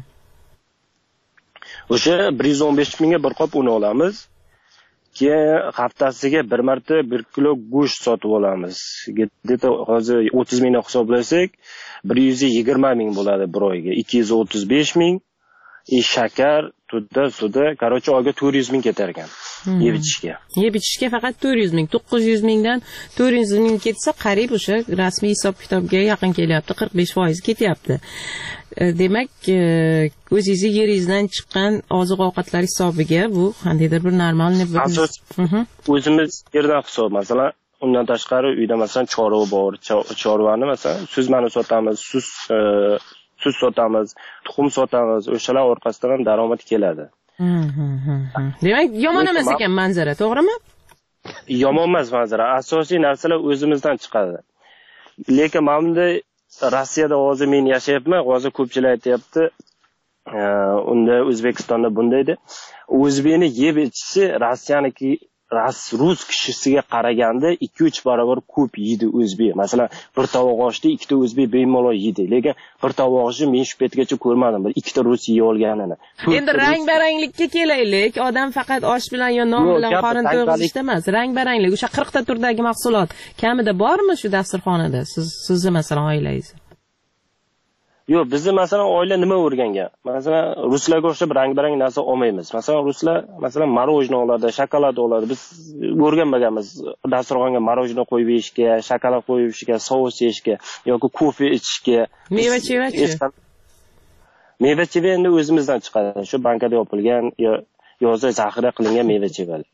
[SPEAKER 19] O'sha bir yuz o'n besh mingga bir qop un olamiz. Keyin haftasiga bir marta bir kilo go'sht sotib olamiz. Где-то hozir o'ttiz mingdan hisoblasak, bir yuz yigirma ming bo'ladi bir oyga. ikki yuz o'ttiz besh ming, e shakar, tutta, suda, qarochi oyga to'rt yuz ming ketar ekan. Yeb ichishga.
[SPEAKER 12] Yeb ichishga faqat to'rt yuz ming, to'qqiz yuz mingdan to'rt yuz ming ketsa, qariyb o'sha rasmiy hisob-kitobga yaqin kelyapti, qirq besh foiz ketyapti. Demak, o'zingizning yeringizdan chiqqan oziq-ovqatlar hisobiga bu qandaydir bir normalniy bir
[SPEAKER 19] o'zimiz yerdan hisob, masalan, undan tashqari uyda masalan chorva bor, chorvani masalan suzmani sotamiz, suz suz sotamiz, tuxum sotamiz, o'shalar orqasidan ham daromad keladi.
[SPEAKER 12] Demak, yomon emas ekan manzara, to'g'rimi?
[SPEAKER 19] Yomon emas manzara, asosiy narsalar o'zimizdan chiqadi. Lekin mana bunday Rossiyada hozir men yashayapman, hozir ko'pchilik aytayapti, unda O'zbekistonda bunday edi. O'zbekni yeb ichishi Rossiyaniki rus kishisiga qaraganda ikki uch barobar ko'p yeydi o'zbek. Masalan, bir tovoq oshni ikkita o'zbek bemalol yeydi. Lekin bir tovoq oshni men shu petgacha ko'rmadim, bir ikkita rus yey olganini.
[SPEAKER 12] Endi rang-baranglikka kelaylik. Odam faqat osh bilan yo non bilan qorin to'yg'izishda emas, rang-baranglik. O'sha qirq ta turdagi mahsulot kamida bormi shu dasturxonada? Siz sizni masalan oilangiz?
[SPEAKER 19] Yo'q, bizni masalan oila nima o'rgangan? Masalan, ruslarga o'xshab rang-barang narsa olmaymiz. Masalan, ruslar masalan marojna oladi, shokolad oladi. Biz o'rganmaganmiz dasturxonga marojna qo'yib yeyishga, shokolad qo'yib yeyishga, sous yeyishga yoki kofe ichishga.
[SPEAKER 12] Meva-chevachi.
[SPEAKER 19] Meva-cheva endi o'zimizdan chiqadi. Shu bankada yopilgan yo'za zaxira qilingan meva-chevalar.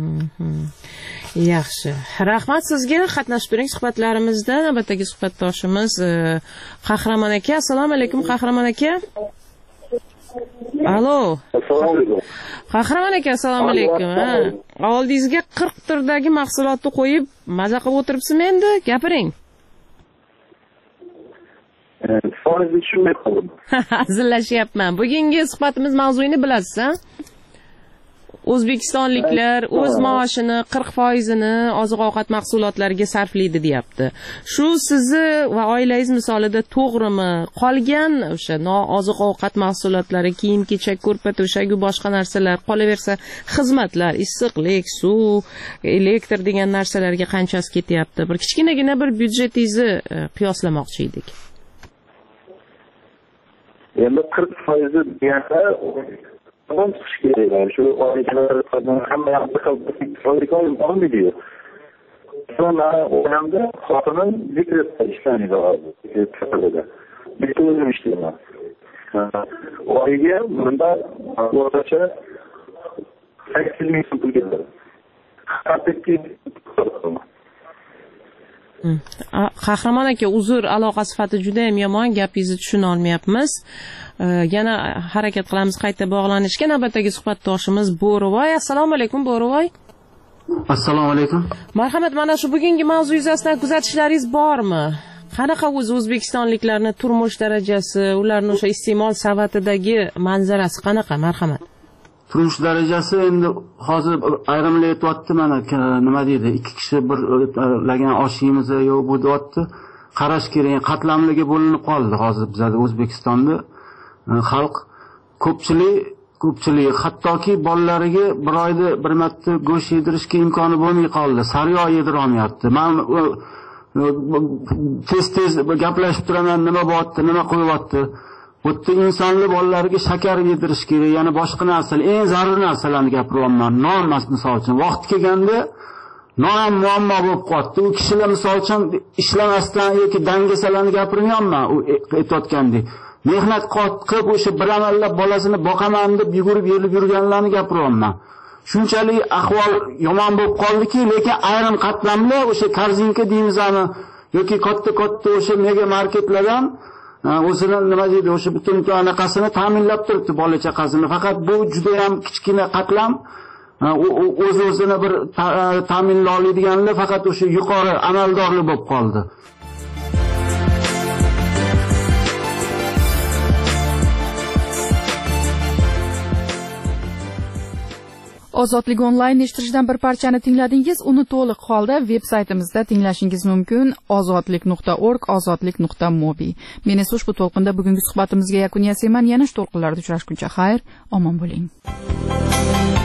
[SPEAKER 12] Yaxshi. Rahmat sizga. Qatnashib turing suhbatlarimizda. Navbatdagi suhbatdoshimiz Qahramon aka. Assalomu alaykum Qahramon aka. Alo.
[SPEAKER 20] Assalomu alaykum.
[SPEAKER 12] Qahramon aka, assalomu alaykum. Oldingizga qirq turdagi mahsulotni qo'yib, maza qilib o'tiribsizmi endi? Gapiring.
[SPEAKER 20] Foizni tushunmay qoldim.
[SPEAKER 12] Hazillashyapman. Bugungi suhbatimiz mavzuyini bilasiz-a? O'zbekistonliklar o'z maoshini qirq foizini oziq-ovqat mahsulotlariga sarflaydi deyapti. Shu sizni va oilangiz misolida to'g'rimi? Qolgan o'sha oziq-ovqat mahsulotlari, kiyim-kechak, ko'rpa-to'shak va boshqa narsalar, qolaversa xizmatlar, issiqlik, suv, elektr degan narsalarga qanchasi ketyapti? Bir kichkinagina bir byudjetingizni qiyoslamoqchi edik.
[SPEAKER 20] Endi qirq foiz deganda Tamam çıkış gereği şu olaylar hamma yoqda fabrika olmaydi. Sonra o dönemde halkının zikretler işlerini de vardı. Zikretlerinde. Bütün özüm işlemi. O ayıya bunda ortaça seksen bin sıfır geldi. Hatta
[SPEAKER 12] Qahramon aka, uzr, aloqa sifati juda ham yomon, gapingizni tushuna olmayapmiz. Yana harakat qilamiz qayta bog'lanishga. Navbatdagi suhbatdoshimiz Bo'rivoy. Assalomu alaykum Bo'rivoy.
[SPEAKER 21] Assalomu alaykum.
[SPEAKER 12] Marhamat, mana shu bugungi mavzu yuzasidan kuzatishlaringiz bormi? Qanaqa o'zi o'zbekistonliklarning turmush darajasi, ularning o'sha iste'mol savatidagi manzarasi qanaqa? Marhamat.
[SPEAKER 21] Turmush darajasi endi hozir ayrimlar aytyapti, mana nima deydi, ikki kishi bir lagan osh yeymiz yo'q bu deyapti. Qarash kerak, qatlamlarga bo'linib qoldi hozir bizda O'zbekistonda xalq ko'pchilik ko'pchilik hattoki bolalariga bir oyda bir marta go'sht yedirishga imkoni bo'lmay qoldi. Sariyog' yedira olmayapti. Men tez-tez gaplashib turaman, nima bo'lyapti, nima qo'yyapti. Bitta insonli bolalariga shakar yedirish kerak, yana boshqa narsalar, eng zarur narsalarni gapiryapman. Non misol uchun vaqt kelganda non muammo bo'lib qoldi. U kishilar misol uchun ishlamasdan yoki dangasalarni gapirmayapman, u aytayotgandek. Mehnat qilib o'sha bir amallab bolasini boqaman deb yugurib yelib yurganlarni gapiryapman. Shunchalik ahvol yomon bo'lib qoldiki, lekin ayrim qatlamlar o'sha korzinka deymizmi yoki katta-katta o'sha mega marketlardan o'zini nima deydi, o'sha butun anaqasini ta'minlab turibdi bola chaqasini. Faqat bu juda ham kichkina qatlam, o'z-o'zini bir ta'minlay oladiganlar faqat o'sha yuqori amaldorlar bo'lib qoldi.
[SPEAKER 3] Ozodlik onlayn eshittirishdan bir parchani tingladingiz. Uni to'liq holda veb-saytimizda tinglashingiz mumkin. ozodlik nuqta org, ozodlik nuqta mobi. Men esa ushbu to'lqinda bugungi suhbatimizga yakun yasaman. Yana shu to'lqinlarda uchrashguncha xayr, omon bo'ling.